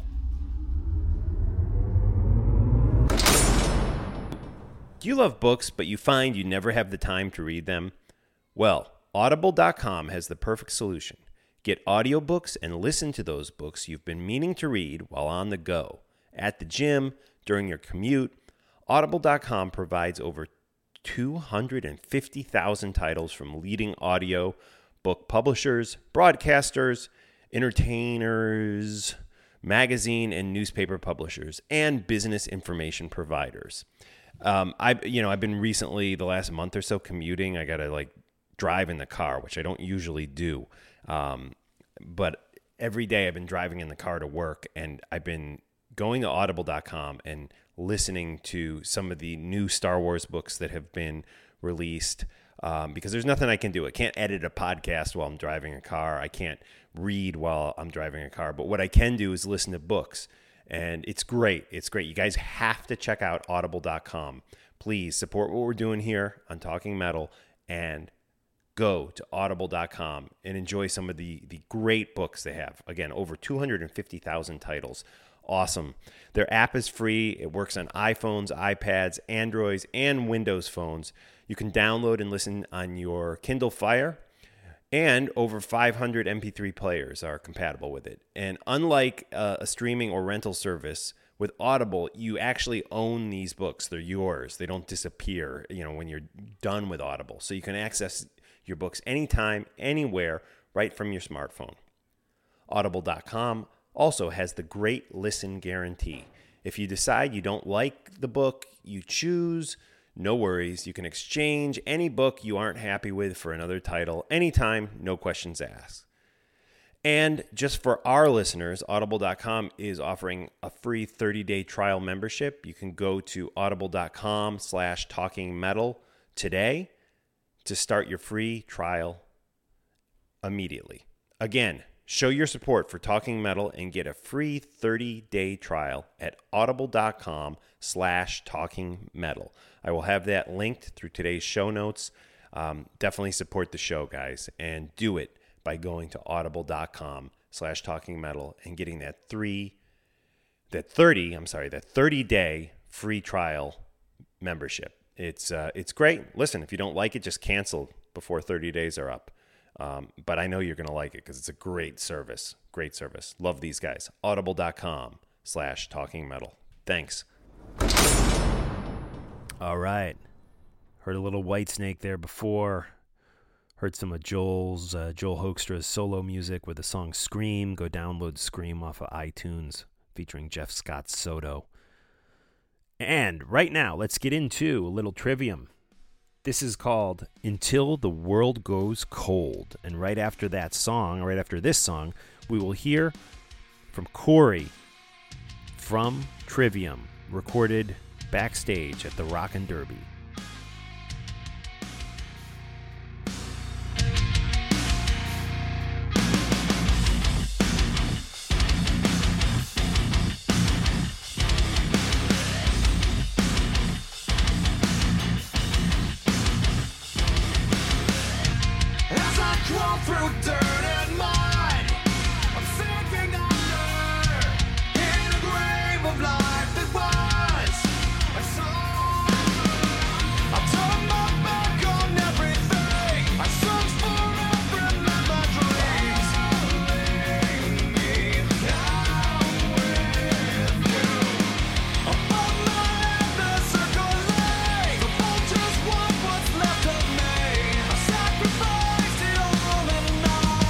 Do you love books, but you find you never have the time to read them? Well, Audible dot com has the perfect solution. Get audiobooks and listen to those books you've been meaning to read while on the go. At the gym, during your commute, Audible dot com provides over two hundred fifty thousand titles from leading audio book publishers, broadcasters, entertainers, magazine and newspaper publishers, and business information providers. Um, I, you know, I've been recently, the last month or so, commuting. I got to like drive in the car, which I don't usually do. Um, but every day I've been driving in the car to work, and I've been going to Audible dot com and listening to some of the new Star Wars books that have been released, um, because there's nothing I can do. I can't edit a podcast while I'm driving a car. I can't read while I'm driving a car. But what I can do is listen to books. And it's great. It's great. You guys have to check out Audible dot com. Please support what we're doing here on Talking Metal and go to Audible dot com and enjoy some of the, the great books they have. Again, over two hundred fifty thousand titles. Awesome. Their app is free. It works on iPhones, iPads, Androids, and Windows phones. You can download and listen on your Kindle Fire. And over five hundred M P three players are compatible with it. And unlike uh, a streaming or rental service, with Audible, you actually own these books. They're yours. They don't disappear, you know, when you're done with Audible. So you can access your books anytime, anywhere, right from your smartphone. Audible dot com also has the Great Listen Guarantee. If you decide you don't like the book you choose, no worries. You can exchange any book you aren't happy with for another title anytime, no questions asked. And just for our listeners, Audible dot com is offering a free thirty-day trial membership. You can go to Audible dot com slash Talking Metal today to start your free trial immediately. Again, show your support for Talking Metal and get a free thirty-day trial at Audible dot com slash Talking Metal. I will have that linked through today's show notes. Um, definitely support the show, guys, and do it by going to Audible dot com slash Talking Metal and getting that three, that thirty, I'm sorry, that thirty-day free trial membership. It's uh, it's great. Listen, if you don't like it, just cancel before thirty days are up. Um, but I know you're going to like it because it's a great service. Great service. Love these guys. Audible dot com slash Talking Metal. Thanks. All right. Heard a little Whitesnake there before. Heard some of Joel's, uh, Joel Hoekstra's solo music with the song Scream. Go download Scream off of iTunes featuring Jeff Scott Soto. And right now, let's get into a little trivium. This is called Until the World Goes Cold. And right after that song, right after this song, we will hear from Corey from Trivium, recorded backstage at the Rockin' Derby. Sacrifice it all and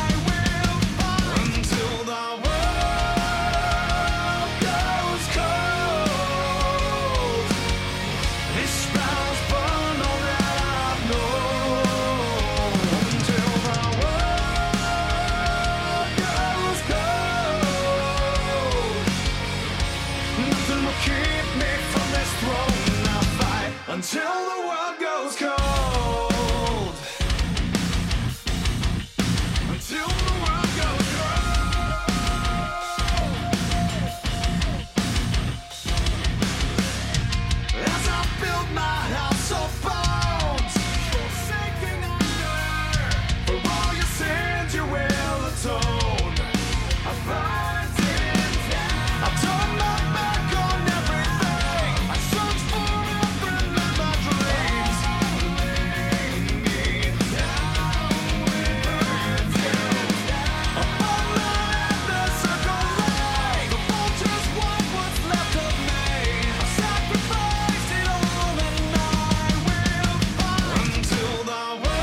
build my house of bones. Forsaken under, for all your sins you will atone. I burned it down. I turned my back on everything. I searched for a friend in my dreams. Laying me down with you. Upon the land the circle lay. The vultures want what's left of me. I sacrificed it all and I will fight until the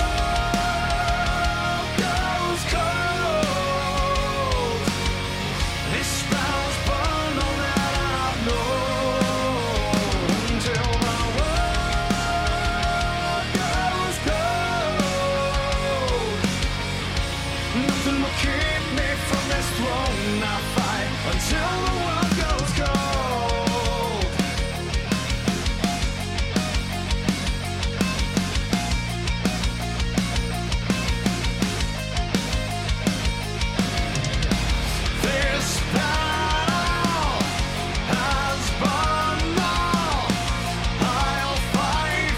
world goes cold. This spell's burned all that I know. Until the world goes cold. Nothing will keep me from this throne. I fight until the world goes cold. This battle has burned all. I'll fight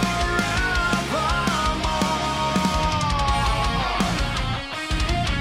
forevermore.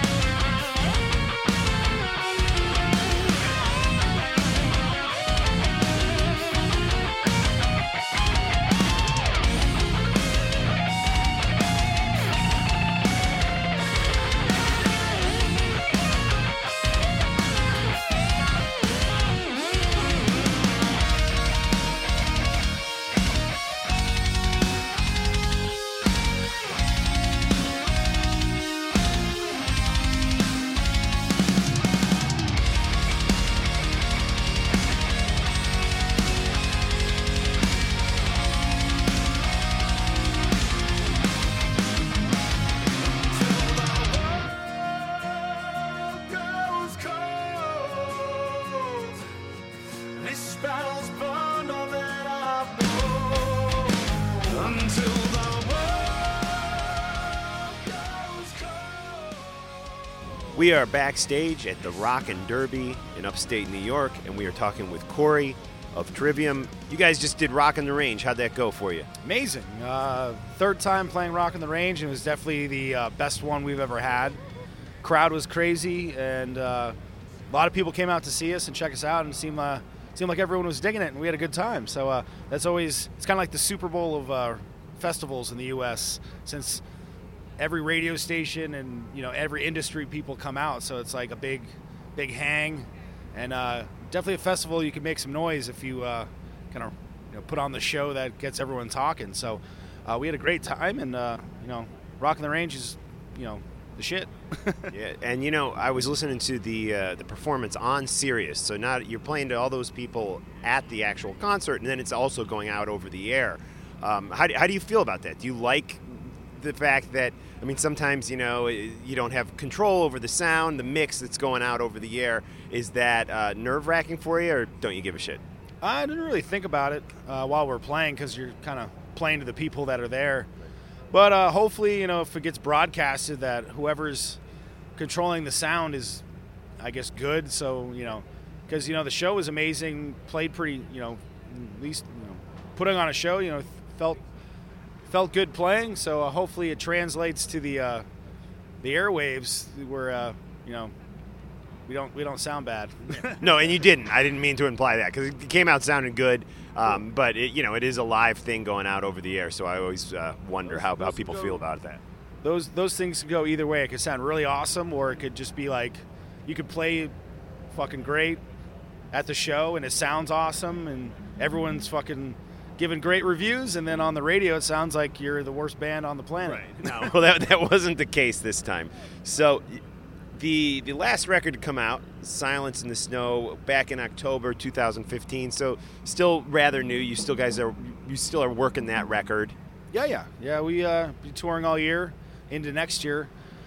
Goes cold. This battle's burned all that I know. Until the world goes cold. We are backstage at the Rockin' Derby in upstate New York, and we are talking with Corey of Trivium. You guys just did Rockin' the Range. How'd that go for you? Amazing. Uh, third time playing Rock on the Range, and it was definitely the uh, best one we've ever had. Crowd was crazy, and uh, a lot of people came out to see us and check us out, and it seemed, uh, seemed like everyone was digging it, and we had a good time. So uh, that's always, it's kind of like the Super Bowl of uh, festivals in the U S, since every radio station and, you know, every industry people come out, so it's like a big, big hang, and uh, definitely a festival you can make some noise if you uh, kind of, you know, put on the show that gets everyone talking. So uh, we had a great time, and uh, you know, Rockin' the Range is, you know, the shit. Yeah, and you know, I was listening to the uh, the performance on Sirius. So now you're playing to all those people at the actual concert, and then it's also going out over the air. Um, how do, how do you feel about that? Do you like the fact that, I mean, sometimes, you know, you don't have control over the sound, the mix that's going out over the air. Is that uh, nerve-wracking for you, or don't you give a shit? I didn't really think about it uh, while we're playing, because you're kind of playing to the people that are there. But uh, hopefully, you know, if it gets broadcasted, that whoever's controlling the sound is, I guess, good. So, you know, because, you know, the show was amazing, played pretty, you know, at least, you know, putting on a show, you know, felt felt good playing. So uh, hopefully it translates to the uh, the airwaves where, uh, you know, we don't we don't sound bad. No, and you didn't. I didn't mean to imply that, because it came out sounding good. Um, but, it, you know, it is a live thing going out over the air, so I always uh, wonder how, how people feel about that. Those those things could go either way. It could sound really awesome, or it could just be like, you could play fucking great at the show and it sounds awesome and everyone's fucking giving great reviews, and then on the radio it sounds like you're the worst band on the planet. Right. No, well, that, that wasn't the case this time. So the the last record to come out, Silence in the Snow, back in October two thousand fifteen. So still rather new. You still guys are you still are working that record. Yeah, yeah, yeah. We uh, be touring all year into next year,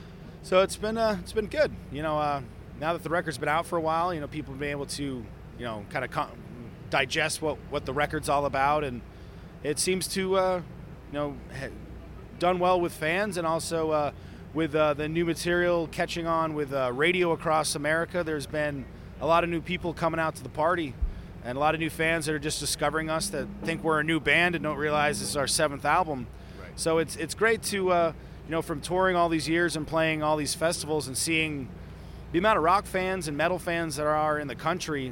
so it's been uh, it's been good. You know, uh, now that the record's been out for a while, you know, people have been able to, you know, kind of con- digest what, what the record's all about, and it seems to, uh, you know, ha- done well with fans, and also uh, with uh, the new material catching on with uh, radio across America. There's been a lot of new people coming out to the party, and a lot of new fans that are just discovering us that think we're a new band and don't realize this is our seventh album. Right. So it's it's great to, uh, you know, from touring all these years and playing all these festivals and seeing the amount of rock fans and metal fans there are in the country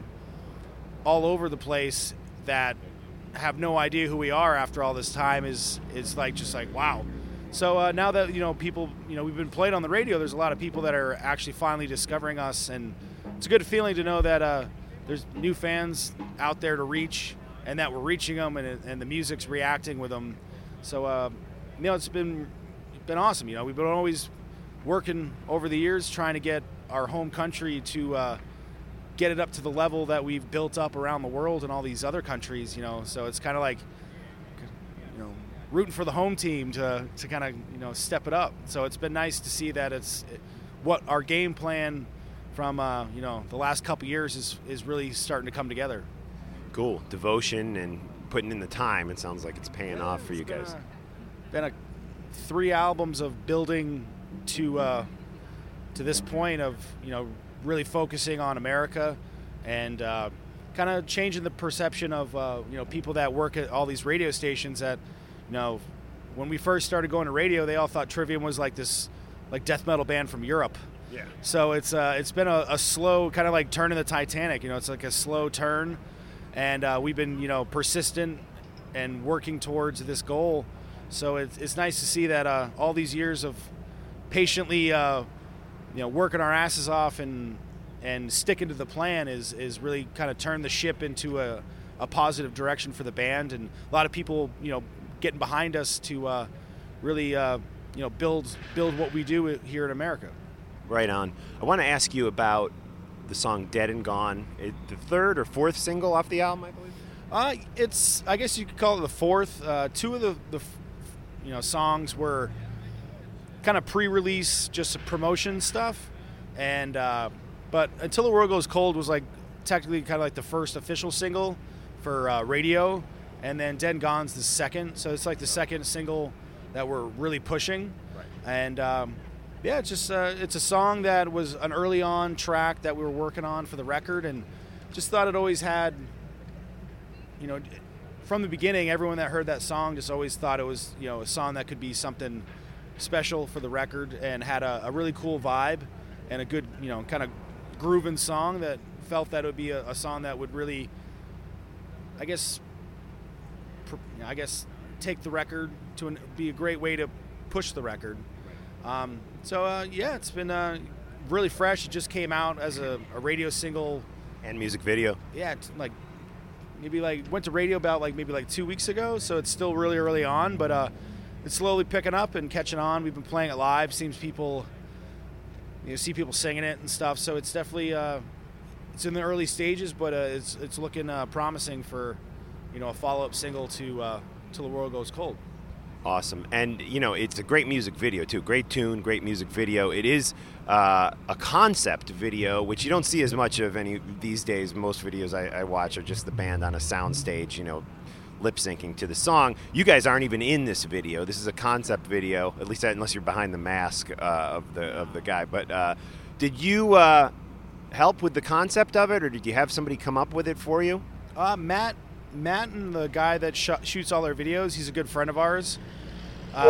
all over the place that have no idea who we are after all this time is is like just like wow. So uh, now that, you know, people, you know, we've been played on the radio, there's a lot of people that are actually finally discovering us, and it's a good feeling to know that uh, there's new fans out there to reach, and that we're reaching them, and, and the music's reacting with them. So, uh, you know, it's been been awesome. You know, we've been always working over the years trying to get our home country to uh, get it up to the level that we've built up around the world and all these other countries. You know, so it's kind of like, you know, rooting for the home team to to kind of, you know, step it up. So it's been nice to see that it's it, what our game plan from uh, you know, the last couple years is is really starting to come together. Cool. Devotion and putting in the time. It sounds like it's paying yeah, off for you guys. A, been a three albums of building to uh, to this point of, you know, really focusing on America and uh, kind of changing the perception of uh, you know, people that work at all these radio stations that, you know, when we first started going to radio, they all thought Trivium was like this like death metal band from Europe. Yeah. So it's uh, it's been a, a slow kind of like turning the Titanic. You know, it's like a slow turn, and uh, we've been, you know, persistent and working towards this goal. So it's it's nice to see that uh, all these years of patiently, uh, you know, working our asses off and and sticking to the plan is is really kind of turned the ship into a, a positive direction for the band, and a lot of people, you know, getting behind us to uh, really, uh, you know, build build what we do here in America. Right on. I want to ask you about the song Dead and Gone. It, the third or fourth single off the album, I believe? Uh, it's, I guess you could call it the fourth. Uh, two of the, the, you know, songs were kind of pre-release, just promotion stuff. And, uh, but Until the World Goes Cold was like technically kind of like the first official single for uh, radio. And then Dead and Gone's the second. So it's like the second single that we're really pushing. Right. And, um, yeah, it's just uh, it's a song that was an early on track that we were working on for the record, and just thought it always had, you know, from the beginning, everyone that heard that song just always thought it was, you know, a song that could be something special for the record, and had a, a really cool vibe and a good, you know, kind of grooving song that felt that it would be a, a song that would really, I guess, pr- I guess, take the record to an, be a great way to push the record. Um, so, uh, yeah, it's been uh, really fresh. It just came out as a, a radio single. And music video. Yeah, it's like maybe like went to radio about like maybe like two weeks ago, so it's still really early on, but uh, it's slowly picking up and catching on. We've been playing it live. Seems people, you know, see people singing it and stuff, so it's definitely, uh, it's in the early stages, but uh, it's it's looking uh, promising for, you know, a follow-up single to uh, Till the World Goes Cold. Awesome. And, you know, it's a great music video, too. Great tune, great music video. It is uh, a concept video, which you don't see as much of any these days. Most videos I, I watch are just the band on a sound stage, you know, lip-syncing to the song. You guys aren't even in this video. This is a concept video, at least unless you're behind the mask uh, of the of the guy. But uh, did you uh, help with the concept of it, or did you have somebody come up with it for you? Uh, Matt, Matt and the guy that sh- shoots all our videos, he's a good friend of ours. Um,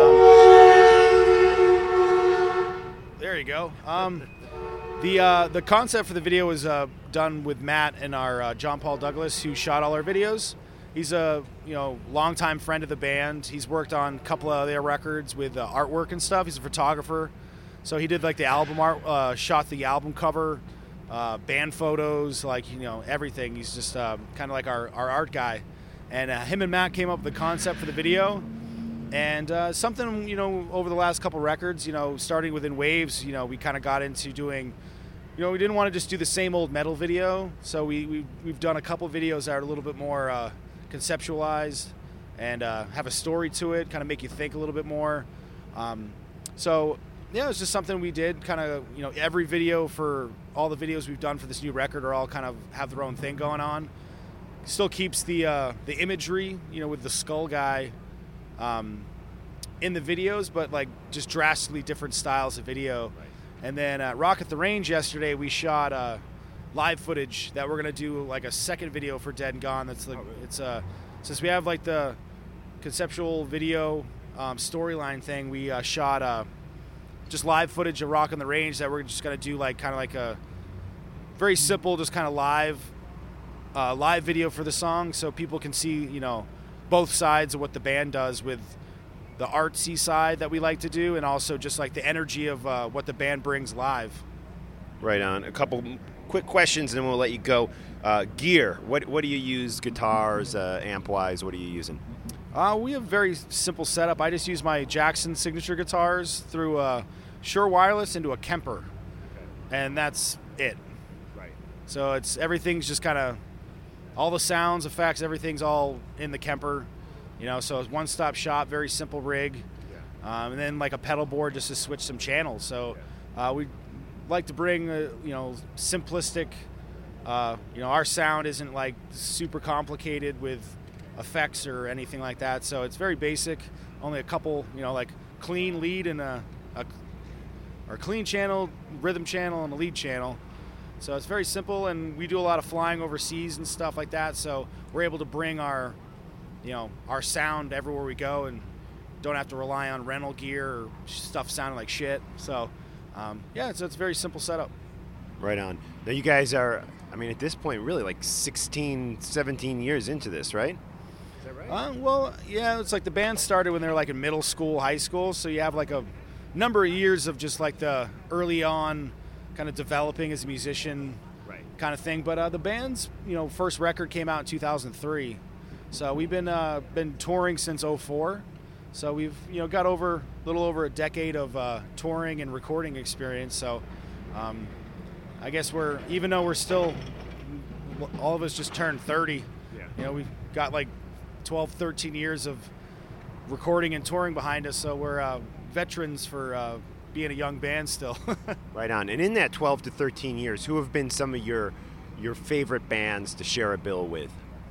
there you go. Um, the uh, the concept for the video was uh, done with Matt and our uh, John Paul Douglas, who shot all our videos. He's a, you know, longtime friend of the band. He's worked on a couple of their records with uh, artwork and stuff. He's a photographer, so he did like the album art, uh, shot the album cover, uh, band photos, like, you know, everything. He's just uh, kind of like our, our art guy. And uh, him and Matt came up with the concept for the video. And uh, something, you know, over the last couple records, you know, starting within Waves, you know, we kind of got into doing, you know, we didn't want to just do the same old metal video. So we, we, we've done a couple videos that are a little bit more uh, conceptualized and uh, have a story to it, kind of make you think a little bit more. Um, so, yeah, it was just something we did, kind of, you know, every video for all the videos we've done for this new record are all kind of have their own thing going on. Still keeps the uh, the imagery, you know, with the skull guy um, in the videos, but like just drastically different styles of video. Right. And then at Rock at the Range yesterday, we shot uh, live footage that we're gonna do like a second video for Dead and Gone. That's like, oh, really? It's uh, since we have like the conceptual video um, storyline thing, we uh, shot uh, just live footage of Rock on the Range that we're just gonna do like kind of like a very simple, just kind of live uh, live video for the song, so people can see, you know, both sides of what the band does, with the artsy side that we like to do, and also just like the energy of uh, what the band brings live. Right on. A couple quick questions, and then we'll let you go. Uh, gear. What what do you use? Guitars, uh, amp-wise, what are you using? Uh, we have a very simple setup. I just use my Jackson signature guitars through a Shure Wireless into a Kemper, and that's it. Right. So it's everything's just kind of all the sounds, effects, everything's all in the Kemper. You know, so it's one-stop shop, very simple rig, yeah. um, and then like a pedal board just to switch some channels. So uh, we like to bring, a, you know, simplistic. Uh, you know, our sound isn't like super complicated with effects or anything like that. So it's very basic. Only a couple, you know, like clean lead and a, a or clean channel, rhythm channel, and a lead channel. So it's very simple, and we do a lot of flying overseas and stuff like that. So we're able to bring our you know, our sound everywhere we go, and don't have to rely on rental gear or stuff sounding like shit. So, um, yeah, it's, it's a very simple setup. Right on. Now you guys are, I mean, at this point, really like sixteen, seventeen years into this, right? Is that right? Uh, well, yeah, it's like the band started when they were like in middle school, high school. So you have like a number of years of just like the early on kind of developing as a musician right. kind of thing. But uh, the band's, you know, first record came out in two thousand three. So we've been uh, been touring since oh four. So we've you know got over a little over a decade of uh, touring and recording experience. So um, I guess we're even though we're still all of us just turned thirty. Yeah. You know, we've got like twelve, thirteen years of recording and touring behind us. So we're uh, veterans for uh, being a young band still. Right on. And in that twelve to thirteen years, who have been some of your your favorite bands to share a bill with?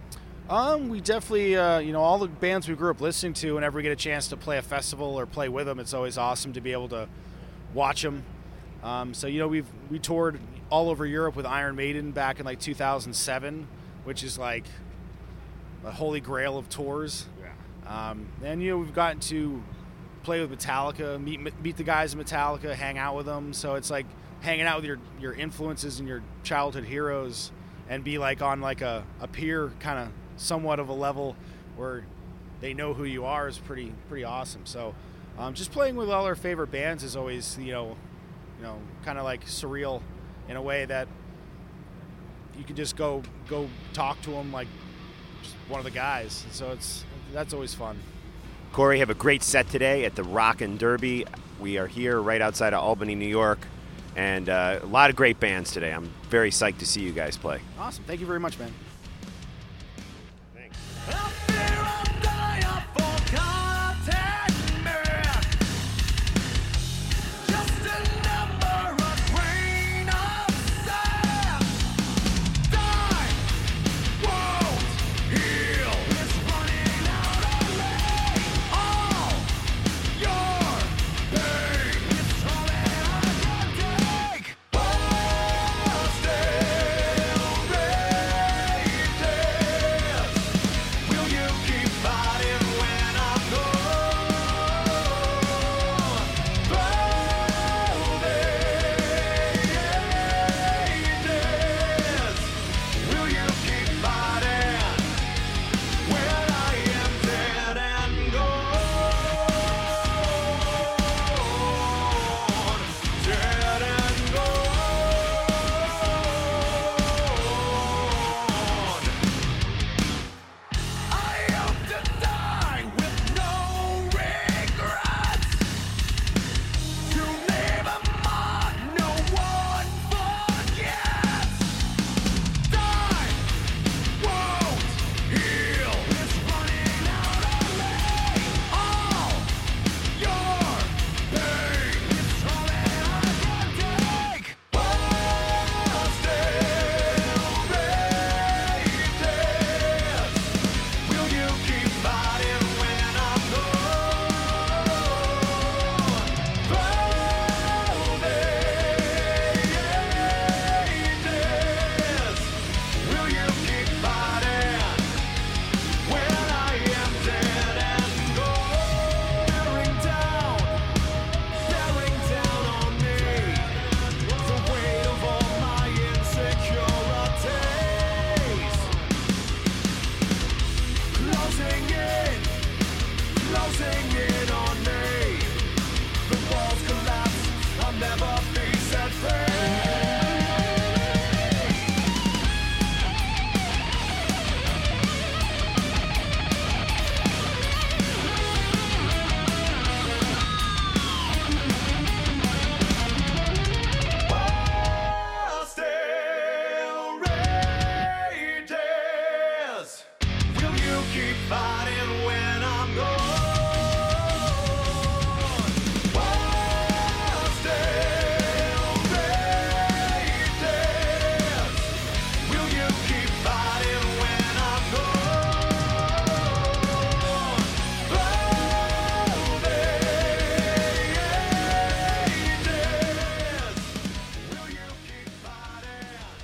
Um, we definitely, uh, you know, all the bands we grew up listening to, whenever we get a chance to play a festival or play with them, it's always awesome to be able to watch them. Um, so, you know, we've we toured all over Europe with Iron Maiden back in like two thousand seven, which is like the holy grail of tours. Yeah. Um, and, you know, we've gotten to play with Metallica, meet meet the guys in Metallica, hang out with them. So it's like hanging out with your, your influences and your childhood heroes, and be like on like a, a peer kind of somewhat of a level where they know who you are is pretty pretty awesome. So um, just playing with all our favorite bands is always, you know, you know, kind of like surreal in a way that you can just go go talk to them like just one of the guys. So it's that's always fun. Corey, have a great set today at the Rockin' Derby. We are here right outside of Albany, New York, and uh, a lot of great bands today. I'm very psyched to see you guys play. Awesome. Thank you very much, man.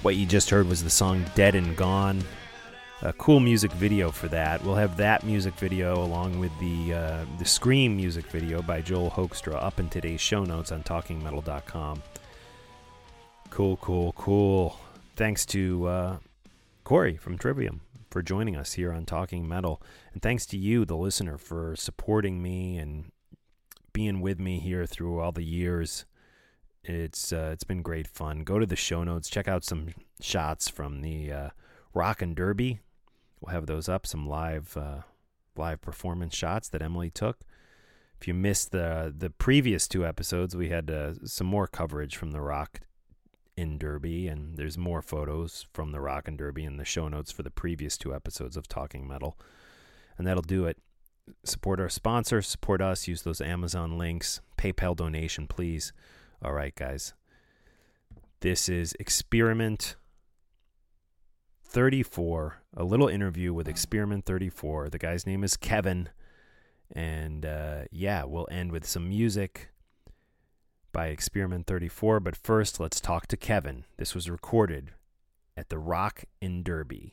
What you just heard was the song Dead and Gone. A cool music video for that. We'll have that music video along with the uh, the Scream music video by Joel Hoekstra up in today's show notes on talking metal dot com. Cool, cool, cool. Thanks to uh, Corey from Trivium for joining us here on Talking Metal. And thanks to you, the listener, for supporting me and being with me here through all the years. It's uh, it's been great fun. Go to the show notes. Check out some shots from the uh, Rock and Derby. We'll have those up. Some live uh, live performance shots that Emily took. If you missed the the previous two episodes, we had uh, some more coverage from the Rock in Derby, and there's more photos from the Rock and Derby in the show notes for the previous two episodes of Talking Metal. And that'll do it. Support our sponsor. Support us. Use those Amazon links. PayPal donation, please. All right, guys. This is Experiment thirty-four, a little interview with Experiment thirty-four. The guy's name is Kevin. And, uh, yeah, we'll end with some music by Experiment thirty-four. But first, let's talk to Kevin. This was recorded at the Rock in Derby.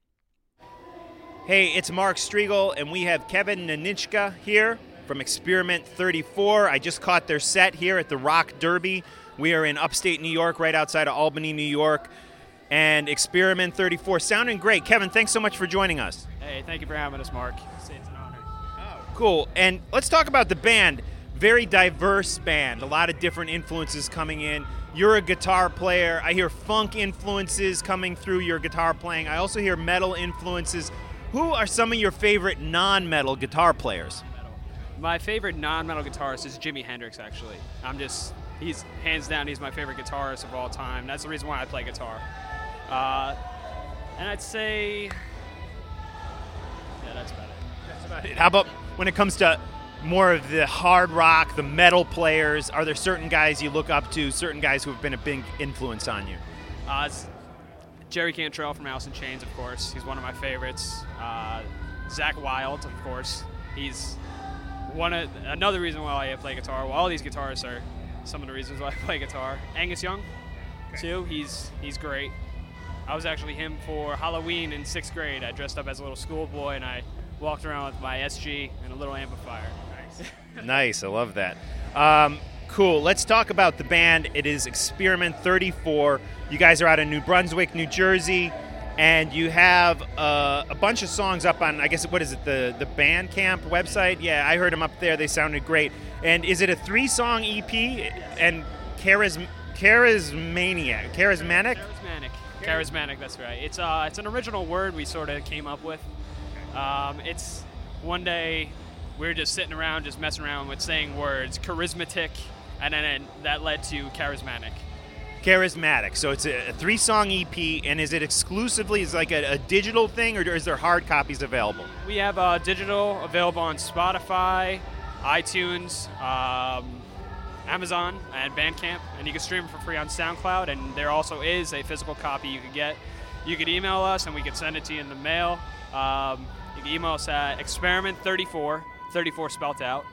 Hey, it's Mark Striegel, and we have Kevin Nanichka here from Experiment thirty-four. I just caught their set here at the Rock Derby. We are in upstate New York, right outside of Albany, New York. And Experiment thirty-four, sounding great. Kevin, thanks so much for joining us. Hey, thank you for having us, Mark. It's an honor. Oh, cool. And let's talk about the band. Very diverse band. A lot of different influences coming in. You're a guitar player. I hear funk influences coming through your guitar playing. I also hear metal influences. Who are some of your favorite non-metal guitar players? My favorite non-metal guitarist is Jimi Hendrix, actually. I'm just, he's hands down, he's my favorite guitarist of all time. That's the reason why I play guitar. Uh, and I'd say, yeah, that's about it. That's about it. How about when it comes to more of the hard rock, the metal players? Are there certain guys you look up to, certain guys who have been a big influence on you? Uh, it's Jerry Cantrell from Alice in Chains, of course. He's one of my favorites. Uh, Zakk Wylde, of course. He's one of another reason why I play guitar. Well, all these guitarists are some of the reasons why I play guitar. Angus Young, too. He's he's great. I was actually him for Halloween in sixth grade. I dressed up as a little schoolboy and I walked around with my S G and a little amplifier. Nice. Nice. I love that. Um, cool. Let's talk about the band. It is Experiment thirty-four. You guys are out of New Brunswick, New Jersey, and you have uh, a bunch of songs up on, I guess, what is it, the, the Bandcamp website? Yeah, I heard them up there. They sounded great. And is it a three-song E P? And charism- charismaniac, charismatic? Charismatic. Charismatic, that's right. It's uh, it's an original word we sort of came up with. Um, it's one day we were just sitting around, just messing around with saying words, charismatic, and then it, that led to charismatic. Charismatic. So it's a, a three-song E P, and is it exclusively, is it like a, a digital thing, or is there hard copies available? We have uh, digital available on Spotify, iTunes, um, Amazon, and Bandcamp, and you can stream it for free on SoundCloud, and there also is a physical copy you could get. You could email us, and we could send it to you in the mail. Um, you can email us at experiment thirty-four, thirty-four spelled out,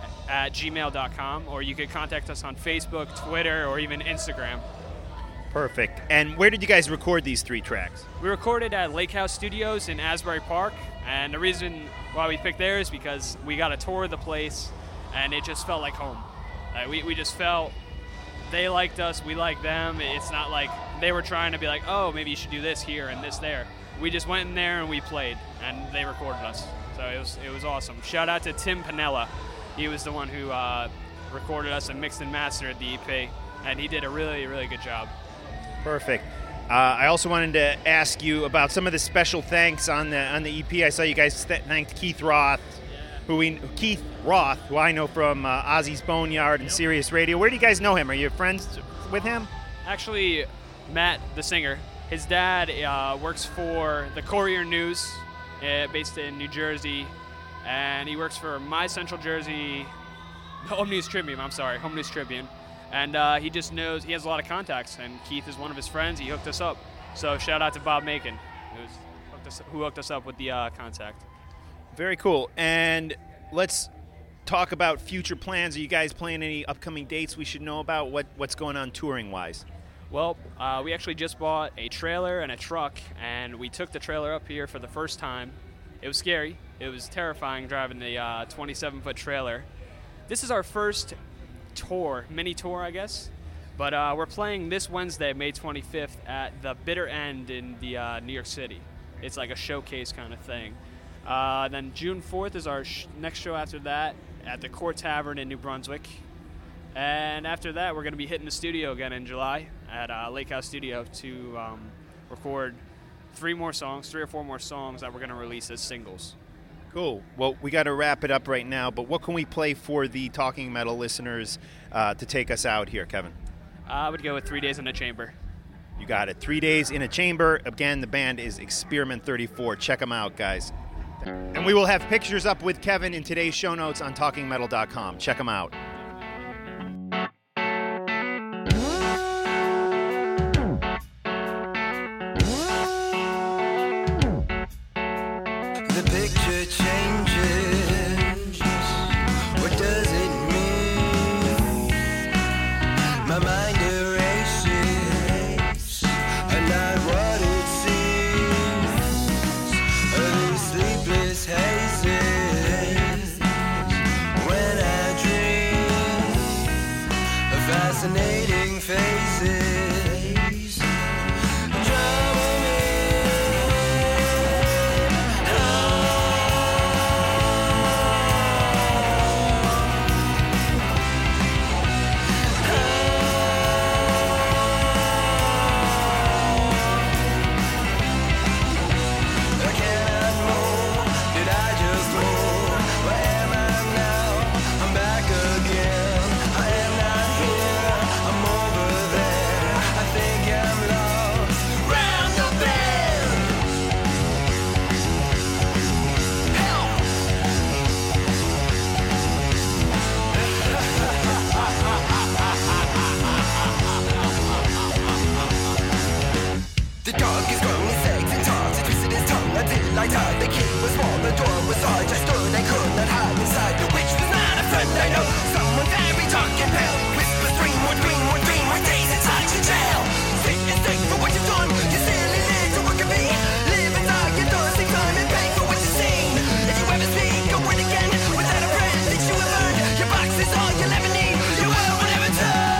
at gmail dot com, or you could contact us on Facebook, Twitter, or even Instagram. Perfect. And where did you guys record these three tracks? We recorded at Lake House Studios in Asbury Park, and the reason why we picked there is because we got a tour of the place, and it just felt like home. Uh, we, we just felt they liked us, we liked them. It's not like they were trying to be like, oh, maybe you should do this here and this there. We just went in there and we played, and they recorded us. So it was it was awesome. Shout out to Tim Panella. He was the one who uh, recorded us and mixed and mastered the E P, and he did a really, really good job. Perfect. Uh, I also wanted to ask you about some of the special thanks on the on the E P. I saw you guys th- thanked Keith Roth, yeah. who we Keith Roth, who I know from uh, Ozzy's Boneyard and Sirius Radio. Where do you guys know him? Are you friends with him? Actually, Matt, the singer, his dad uh, works for the Courier News, uh, based in New Jersey, and he works for My Central Jersey, Home News Tribune. I'm sorry, Home News Tribune. And uh, he just knows, he has a lot of contacts, and Keith is one of his friends. He hooked us up. So shout out to Bob Macon, who's hooked us, who hooked us up with the uh, contact. Very cool. And let's talk about future plans. Are you guys playing any upcoming dates we should know about? What What's going on touring-wise? Well, uh, we actually just bought a trailer and a truck, and we took the trailer up here for the first time. It was scary. It was terrifying driving the uh, twenty-seven foot trailer. This is our first tour, mini tour, I guess. But uh, we're playing this Wednesday, May twenty-fifth, at the Bitter End in the uh, New York City. It's like a showcase kind of thing. Uh, then June fourth is our sh- next show after that at the Court Tavern in New Brunswick. And after that, we're going to be hitting the studio again in July at uh, Lake House Studio to um, record three more songs, three or four more songs that we're going to release as singles. Cool. Well, we got to wrap it up right now, but what can we play for the Talking Metal listeners uh, to take us out here, Kevin? Uh, I would go with Three Days in a Chamber. You got it. Three Days in a Chamber. Again, the band is Experiment thirty-four. Check them out, guys. And we will have pictures up with Kevin in today's show notes on talking metal dot com. Check them out. The picture changes. What does it mean? My mind erases, and not what it seems. Of these sleepless hazes. When I dream of fascinating faces. I died, the key was small, the door was large. I stood, I could not hide inside. The witch was not a friend I know. Someone very dark and pale. Whisper, dream, what dream, what dream, what days inside your jail. Sick and sick for what you've done. You silly little work of me. Live and die, you don't take time and pay for what you've seen. If you ever speak a word again without a friend that you have earned, your box is all you'll ever need. Your world will never turn.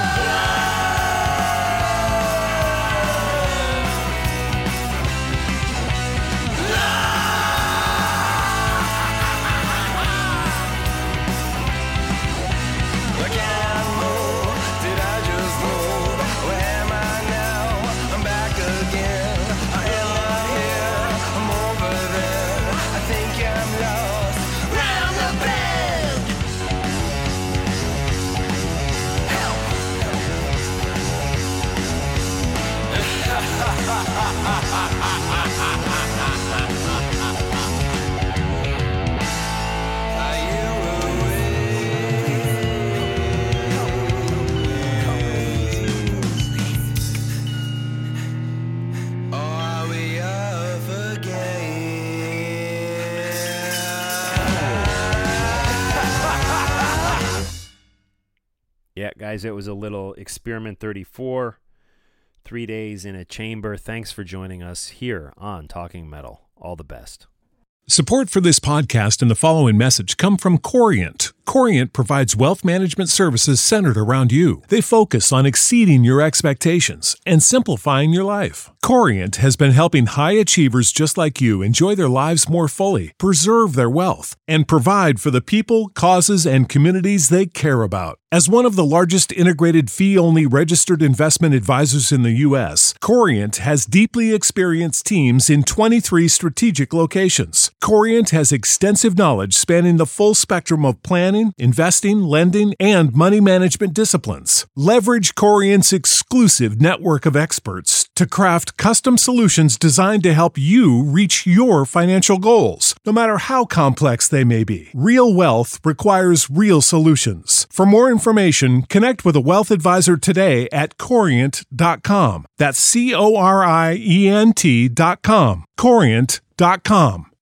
Yeah, guys, it was a little Experiment thirty-four, Three Days in a Chamber. Thanks for joining us here on Talking Metal. All the best. Support for this podcast and the following message come from Corient. Corient provides wealth management services centered around you. They focus on exceeding your expectations and simplifying your life. Corient has been helping high achievers just like you enjoy their lives more fully, preserve their wealth, and provide for the people, causes, and communities they care about. As one of the largest integrated fee-only registered investment advisors in the U S, Corient has deeply experienced teams in twenty-three strategic locations. Corient has extensive knowledge spanning the full spectrum of planning, investing, lending, and money management disciplines. Leverage Corient's exclusive network of experts to craft custom solutions designed to help you reach your financial goals, no matter how complex they may be. Real wealth requires real solutions. For more information, connect with a wealth advisor today at corient dot com. That's C O R I E N T dot com. corient dot com.